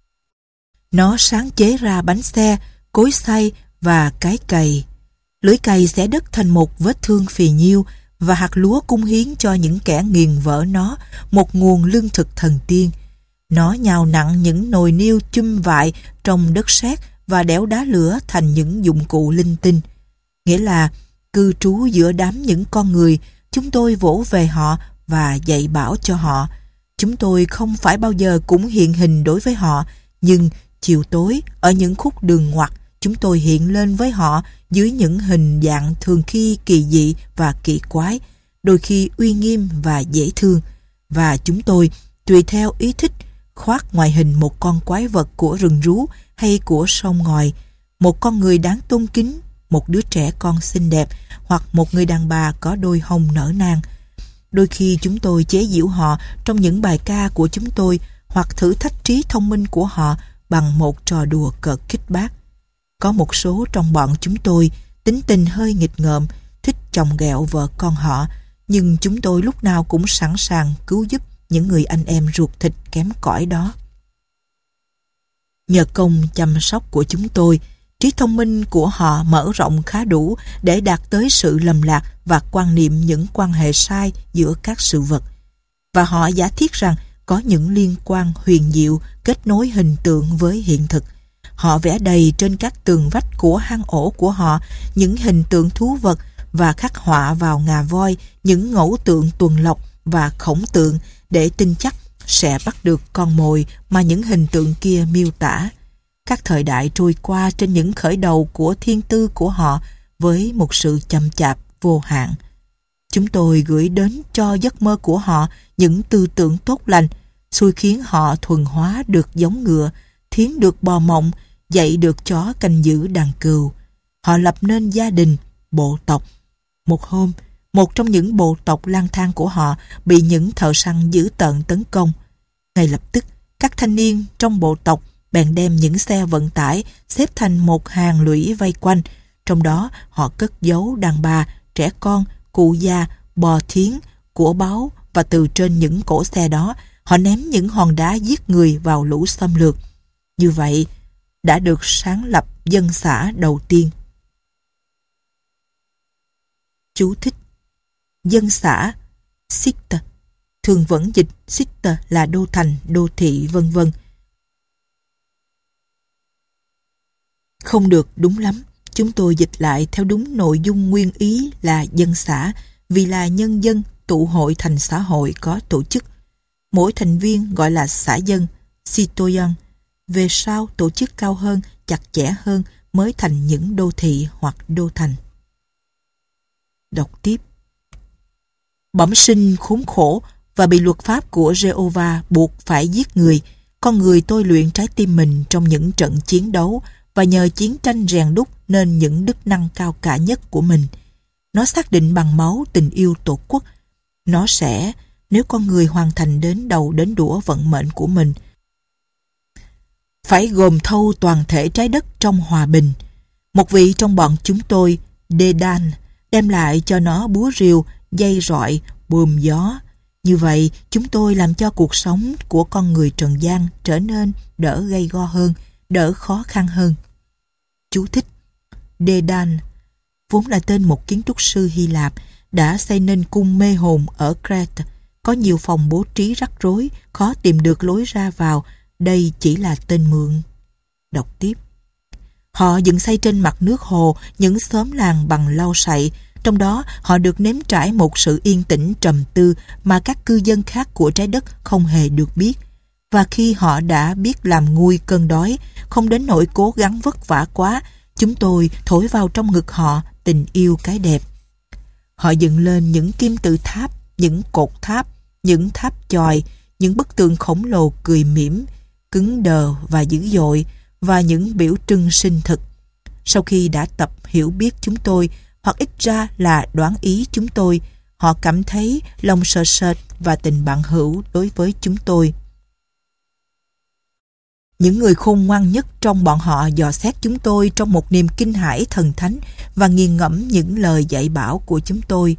Nó sáng chế ra bánh xe, cối xay và cái cày. Lưỡi cày xẻ đất thành một vết thương phì nhiêu và hạt lúa cung hiến cho những kẻ nghiền vỡ nó một nguồn lương thực thần tiên. Nó nhào nặng những nồi niêu chum vại trong đất sét và đẽo đá lửa thành những dụng cụ linh tinh. Nghĩa là cư trú giữa đám những con người, chúng tôi vỗ về họ và dạy bảo cho họ. Chúng tôi không phải bao giờ cũng hiện hình đối với họ, nhưng chiều tối ở những khúc đường ngoặt, chúng tôi hiện lên với họ dưới những hình dạng thường khi kỳ dị và kỳ quái, đôi khi uy nghiêm và dễ thương. Và chúng tôi, tùy theo ý thích, khoác ngoại hình một con quái vật của rừng rú hay của sông ngòi, một con người đáng tôn kính, một đứa trẻ con xinh đẹp hoặc một người đàn bà có đôi hông nở nang. Đôi khi chúng tôi chế giễu họ trong những bài ca của chúng tôi hoặc thử thách trí thông minh của họ bằng một trò đùa cợt khích bác. Có một số trong bọn chúng tôi tính tình hơi nghịch ngợm, thích chồng ghẹo vợ con họ, nhưng chúng tôi lúc nào cũng sẵn sàng cứu giúp những người anh em ruột thịt kém cỏi đó. Nhờ công chăm sóc của chúng tôi, trí thông minh của họ mở rộng khá đủ để đạt tới sự lầm lạc và quan niệm những quan hệ sai giữa các sự vật. Và họ giả thiết rằng có những liên quan huyền diệu kết nối hình tượng với hiện thực. Họ vẽ đầy trên các tường vách của hang ổ của họ những hình tượng thú vật và khắc họa vào ngà voi những ngẫu tượng tuần lộc và khổng tượng để tin chắc sẽ bắt được con mồi mà những hình tượng kia miêu tả. Các thời đại trôi qua trên những khởi đầu của thiên tư của họ với một sự chậm chạp vô hạn. Chúng tôi gửi đến cho giấc mơ của họ những tư tưởng tốt lành, xui khiến họ thuần hóa được giống ngựa, thiến được bò mộng, dạy được chó canh giữ đàn cừu. Họ lập nên gia đình, bộ tộc. Một hôm, một trong những bộ tộc lang thang của họ bị những thợ săn dữ tợn tấn công. Ngay lập tức, các thanh niên trong bộ tộc bèn đem những xe vận tải xếp thành một hàng lũy vây quanh. Trong đó họ cất giấu đàn bà, trẻ con, cụ già, bò thiến, của báu, và từ trên những cỗ xe đó họ ném những hòn đá giết người vào lũ xâm lược. Như vậy đã được sáng lập dân xã đầu tiên. Chú thích: dân xã City, thường vẫn dịch City là đô thành, đô thị, vân vân. Không được đúng lắm. Chúng tôi dịch lại theo đúng nội dung nguyên ý là dân xã, vì là nhân dân tụ hội thành xã hội có tổ chức. Mỗi thành viên gọi là xã dân, citoyen. Về sau tổ chức cao hơn, chặt chẽ hơn mới thành những đô thị hoặc đô thành. Đọc tiếp. Bẩm sinh khốn khổ và bị luật pháp của Jehovah buộc phải giết người, con người tôi luyện trái tim mình trong những trận chiến đấu và nhờ chiến tranh rèn đúc nên những đức năng cao cả nhất của mình. Nó xác định bằng máu tình yêu tổ quốc. Nó sẽ, nếu con người hoàn thành đến đầu đến đũa vận mệnh của mình, phải gồm thâu toàn thể trái đất trong hòa bình. Một vị trong bọn chúng tôi, Dedan, đem lại cho nó búa rìu, dây rọi, buồm gió. Như vậy, chúng tôi làm cho cuộc sống của con người trần gian trở nên đỡ gay go hơn, đỡ khó khăn hơn. Chú thích: Dedan vốn là tên một kiến trúc sư Hy Lạp, đã xây nên cung mê hồn ở Crete, có nhiều phòng bố trí rắc rối, khó tìm được lối ra vào. Đây chỉ là tên mượn. Đọc tiếp. Họ dựng xây trên mặt nước hồ những xóm làng bằng lau sậy, trong đó họ được nếm trải một sự yên tĩnh trầm tư mà các cư dân khác của trái đất không hề được biết. Và khi họ đã biết làm nguôi cơn đói, không đến nỗi cố gắng vất vả quá, chúng tôi thổi vào trong ngực họ tình yêu cái đẹp. Họ dựng lên những kim tự tháp, những cột tháp, những tháp chòi, những bức tượng khổng lồ cười mỉm, cứng đờ và dữ dội, và những biểu trưng sinh thực. Sau khi đã tập hiểu biết chúng tôi, hoặc ít ra là đoán ý chúng tôi, họ cảm thấy lòng sợ sệt và tình bạn hữu đối với chúng tôi. Những người khôn ngoan nhất trong bọn họ dò xét chúng tôi trong một niềm kinh hãi thần thánh và nghiền ngẫm những lời dạy bảo của chúng tôi.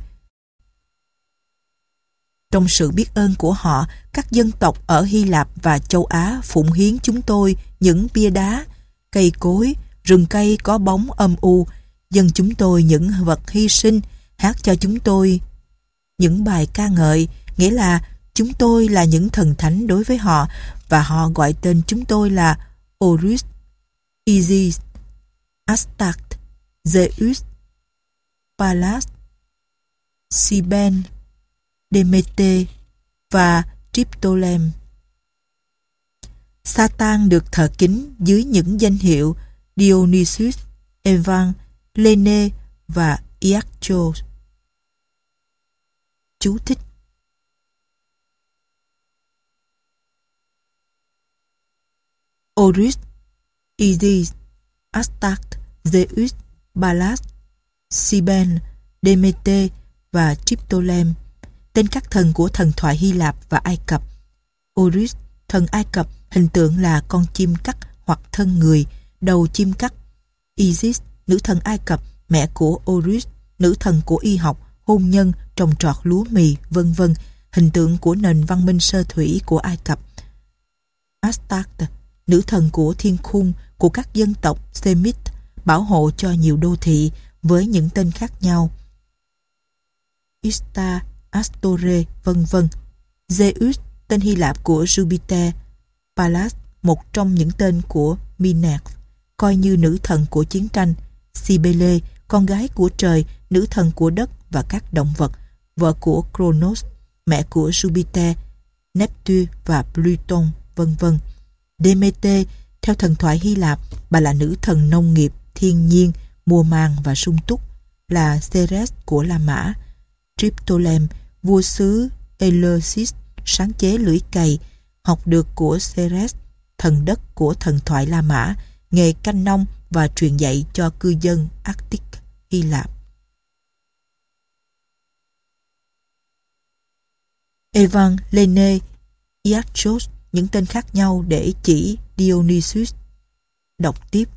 Trong sự biết ơn của họ, các dân tộc ở Hy Lạp và châu Á phụng hiến chúng tôi những bia đá, cây cối, rừng cây có bóng âm u, dâng chúng tôi những vật hy sinh, hát cho chúng tôi những bài ca ngợi, nghĩa là chúng tôi là những thần thánh đối với họ, và họ gọi tên chúng tôi là Horus, Isis, Astarte, Zeus, Pallas, Cybele, Demeter và Triptolem. Satan được thờ kính dưới những danh hiệu Dionysus, Evan, Lene và Iacchos. Chú thích: Horus, Isis, Astarte, Zeus, Pallas, Cybele, Demeter và Triptolem, tên các thần của thần thoại Hy Lạp và Ai Cập. Horus, thần Ai Cập, hình tượng là con chim cắt hoặc thân người, đầu chim cắt. Isis, nữ thần Ai Cập, mẹ của Horus, nữ thần của y học, hôn nhân, trồng trọt lúa mì, vân vân, hình tượng của nền văn minh sơ thủy của Ai Cập. Astarte, nữ thần của thiên khung của các dân tộc Semit, bảo hộ cho nhiều đô thị với những tên khác nhau. Ishtar, Astore, vân vân. Zeus, tên Hy Lạp của Jupiter. Pallas, một trong những tên của Minerva, coi như nữ thần của chiến tranh. Cybele, con gái của trời, nữ thần của đất và các động vật, vợ của Kronos, mẹ của Jupiter, Neptune và Pluton, vân vân. Demeter, theo thần thoại Hy Lạp, bà là nữ thần nông nghiệp, thiên nhiên, mùa màng và sung túc, là Ceres của La Mã. Triptolem, vua xứ Eleusis, sáng chế lưỡi cày, học được của Ceres, thần đất của thần thoại La Mã, nghề canh nông và truyền dạy cho cư dân Arctic Hy Lạp. Evan, Lene, Iacchos, những tên khác nhau để chỉ Dionysus. Đọc tiếp.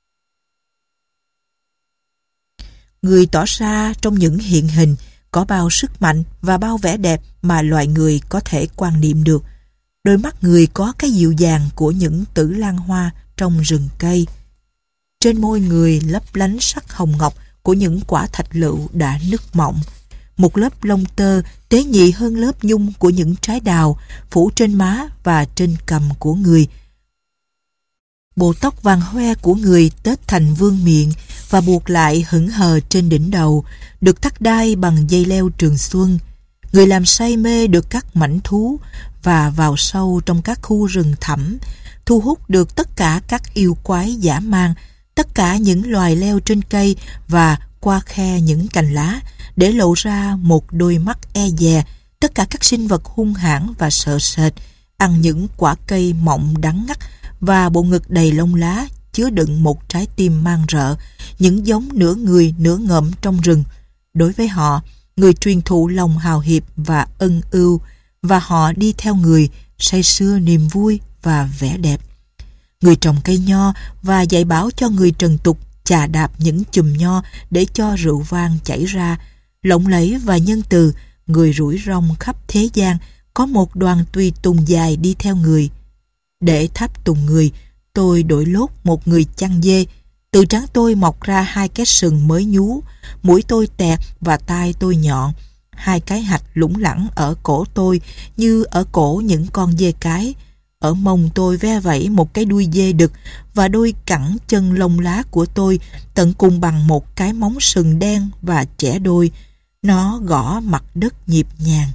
Người tỏ ra trong những hiện hình có bao sức mạnh và bao vẻ đẹp mà loài người có thể quan niệm được. Đôi mắt người có cái dịu dàng của những tử lan hoa trong rừng cây. Trên môi người lấp lánh sắc hồng ngọc của những quả thạch lựu đã nứt mọng. Một lớp lông tơ tế nhị hơn lớp nhung của những trái đào phủ trên má và trên cằm của người. Bộ tóc vàng hoe của người tết thành vương miện và buộc lại hững hờ trên đỉnh đầu, được thắt đai bằng dây leo trường xuân. Người làm say mê được các mảnh thú và vào sâu trong các khu rừng thẳm, thu hút được tất cả các yêu quái dã man, tất cả những loài leo trên cây và qua khe những cành lá, để lộ ra một đôi mắt e dè. Tất cả các sinh vật hung hãn và sợ sệt, ăn những quả cây mọng đắng ngắt, và bộ ngực đầy lông lá chứa đựng một trái tim mang rợ, những giống nửa người nửa ngợm trong rừng. Đối với họ, người truyền thụ lòng hào hiệp và ân ưu, và họ đi theo người, say sưa niềm vui và vẻ đẹp. Người trồng cây nho và dạy bảo cho người trần tục chà đạp những chùm nho để cho rượu vang chảy ra. Lộng lẫy và nhân từ, người rủi rong khắp thế gian, có một đoàn tùy tùng dài đi theo người. Để tháp tùng người, tôi đổi lốt một người chăn dê. Từ trán tôi mọc ra 2 cái sừng mới nhú, mũi tôi tẹt và tai tôi nhọn. 2 cái hạch lủng lẳng ở cổ tôi như ở cổ những con dê cái. Ở mông tôi ve vẩy một cái đuôi dê đực, và đôi cẳng chân lông lá của tôi tận cùng bằng một cái móng sừng đen và chẻ đôi. Nó gõ mặt đất nhịp nhàng.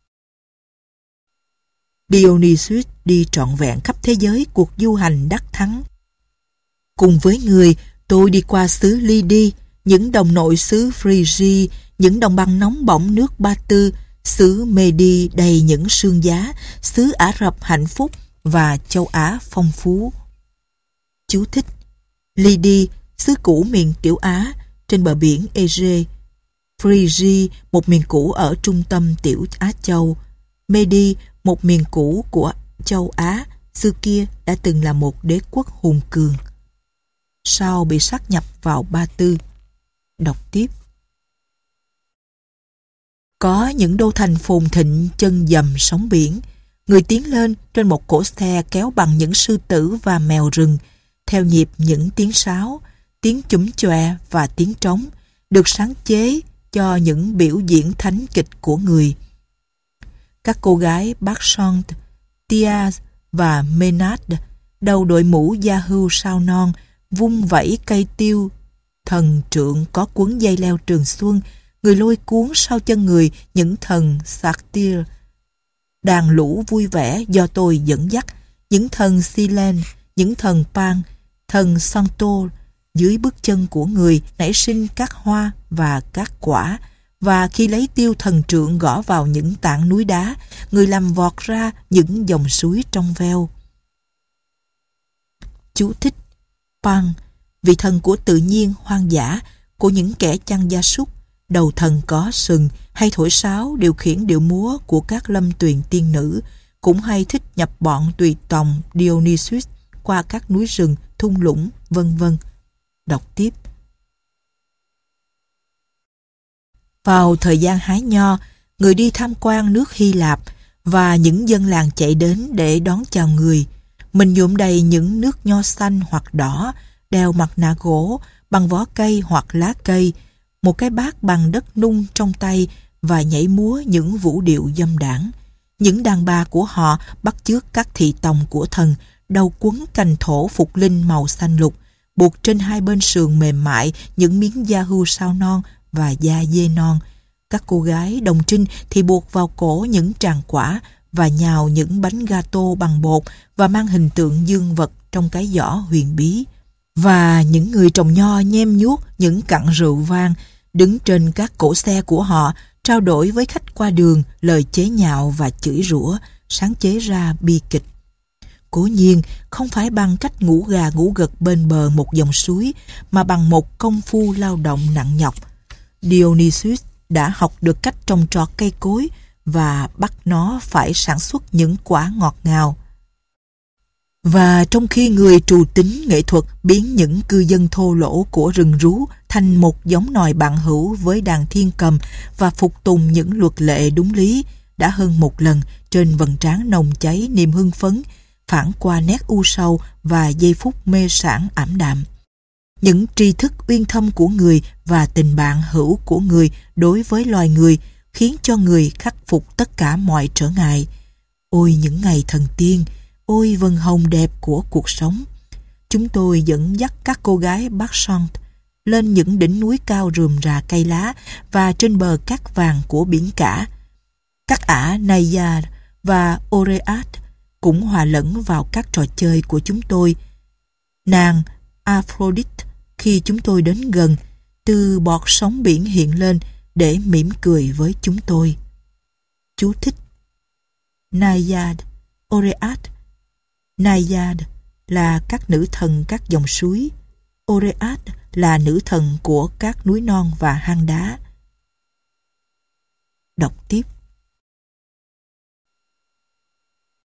Dionysus đi trọn vẹn khắp thế giới cuộc du hành đắc thắng. Cùng với người, tôi đi qua xứ Lydi, những đồng nội xứ Phrygia, những đồng bằng nóng bỏng nước Ba Tư, xứ Medi đầy những sương giá, xứ Ả Rập hạnh phúc và châu Á phong phú. Chú thích: Lydi, xứ cũ miền Tiểu Á, trên bờ biển Ege. Phrygia, một miền cũ ở trung tâm Tiểu Á Châu. Medi, một miền cũ của châu Á, xưa kia đã từng là một đế quốc hùng cường. Sau bị sáp nhập vào Ba Tư. Đọc tiếp. Có những đô thành phồn thịnh chân dầm sóng biển. Người tiến lên trên một cỗ xe kéo bằng những sư tử và mèo rừng, theo nhịp những tiếng sáo, tiếng chúm chọe và tiếng trống, được sáng chế cho những biểu diễn thánh kịch của người. Các cô gái Bacchante, Tias và Menad, đầu đội mũ da hưu sao non, vung vẩy cây tiêu. Thần trượng có cuốn dây leo trường xuân, người lôi cuốn sau chân người những thần Satyr. Đàn lũ vui vẻ do tôi dẫn dắt, những thần Silen, những thần Pan, thần Santo. Dưới bước chân của người nảy sinh các hoa và các quả, và khi lấy tiêu thần trượng gõ vào những tảng núi đá, người làm vọt ra những dòng suối trong veo. Chú thích: Pan, vị thần của tự nhiên hoang dã, của những kẻ chăn gia súc. Đầu thần có sừng, hay thổi sáo điều khiển điệu múa của các lâm tuyền tiên nữ, cũng hay thích nhập bọn tùy tòng Dionysus qua các núi rừng, thung lũng, vân vân. Đọc tiếp. Vào thời gian hái nho, người đi tham quan nước Hy Lạp và những dân làng chạy đến để đón chào người. Mình nhuộm đầy những nước nho xanh hoặc đỏ, đeo mặt nạ gỗ bằng vỏ cây hoặc lá cây, một cái bát bằng đất nung trong tay, và nhảy múa những vũ điệu dâm đãng. Những đàn bà của họ bắt chước các thị tòng của thần, đầu quấn cành thổ phục linh màu xanh lục, buộc trên 2 bên sườn mềm mại những miếng da hưu sao non và da dê non. Các cô gái đồng trinh thì buộc vào cổ những tràng quả và nhào những bánh gato bằng bột và mang hình tượng dương vật trong cái giỏ huyền bí. Và những người trồng nho nhem nhuốc những cặn rượu vang, đứng trên các cỗ xe của họ, trao đổi với khách qua đường lời chế nhạo và chửi rủa, sáng chế ra bi kịch. Cố nhiên, không phải bằng cách ngủ gà ngủ gật bên bờ một dòng suối, mà bằng một công phu lao động nặng nhọc. Dionysus đã học được cách trồng trọt cây cối và bắt nó phải sản xuất những quả ngọt ngào. Và trong khi người trù tính nghệ thuật biến những cư dân thô lỗ của rừng rú thành một giống nòi bạn hữu với đàn thiên cầm và phục tùng những luật lệ đúng lý, đã hơn một lần trên vầng trán nồng cháy niềm hưng phấn, phản qua nét u sầu và giây phút mê sảng ảm đạm. Những tri thức uyên thâm của người và tình bạn hữu của người đối với loài người khiến cho người khắc phục tất cả mọi trở ngại. Ôi những ngày thần tiên, ôi vầng hồng đẹp của cuộc sống. Chúng tôi dẫn dắt các cô gái Bacchante lên những đỉnh núi cao rườm rà cây lá và trên bờ cát vàng của biển cả. Các ả Naiad và Oread cũng hòa lẫn vào các trò chơi của chúng tôi. Nàng Aphrodite, khi chúng tôi đến gần, từ bọt sóng biển hiện lên, để mỉm cười với chúng tôi. Chú thích: Naiad, Oread. Naiad là các nữ thần các dòng suối. Oread là nữ thần của các núi non và hang đá. Đọc tiếp.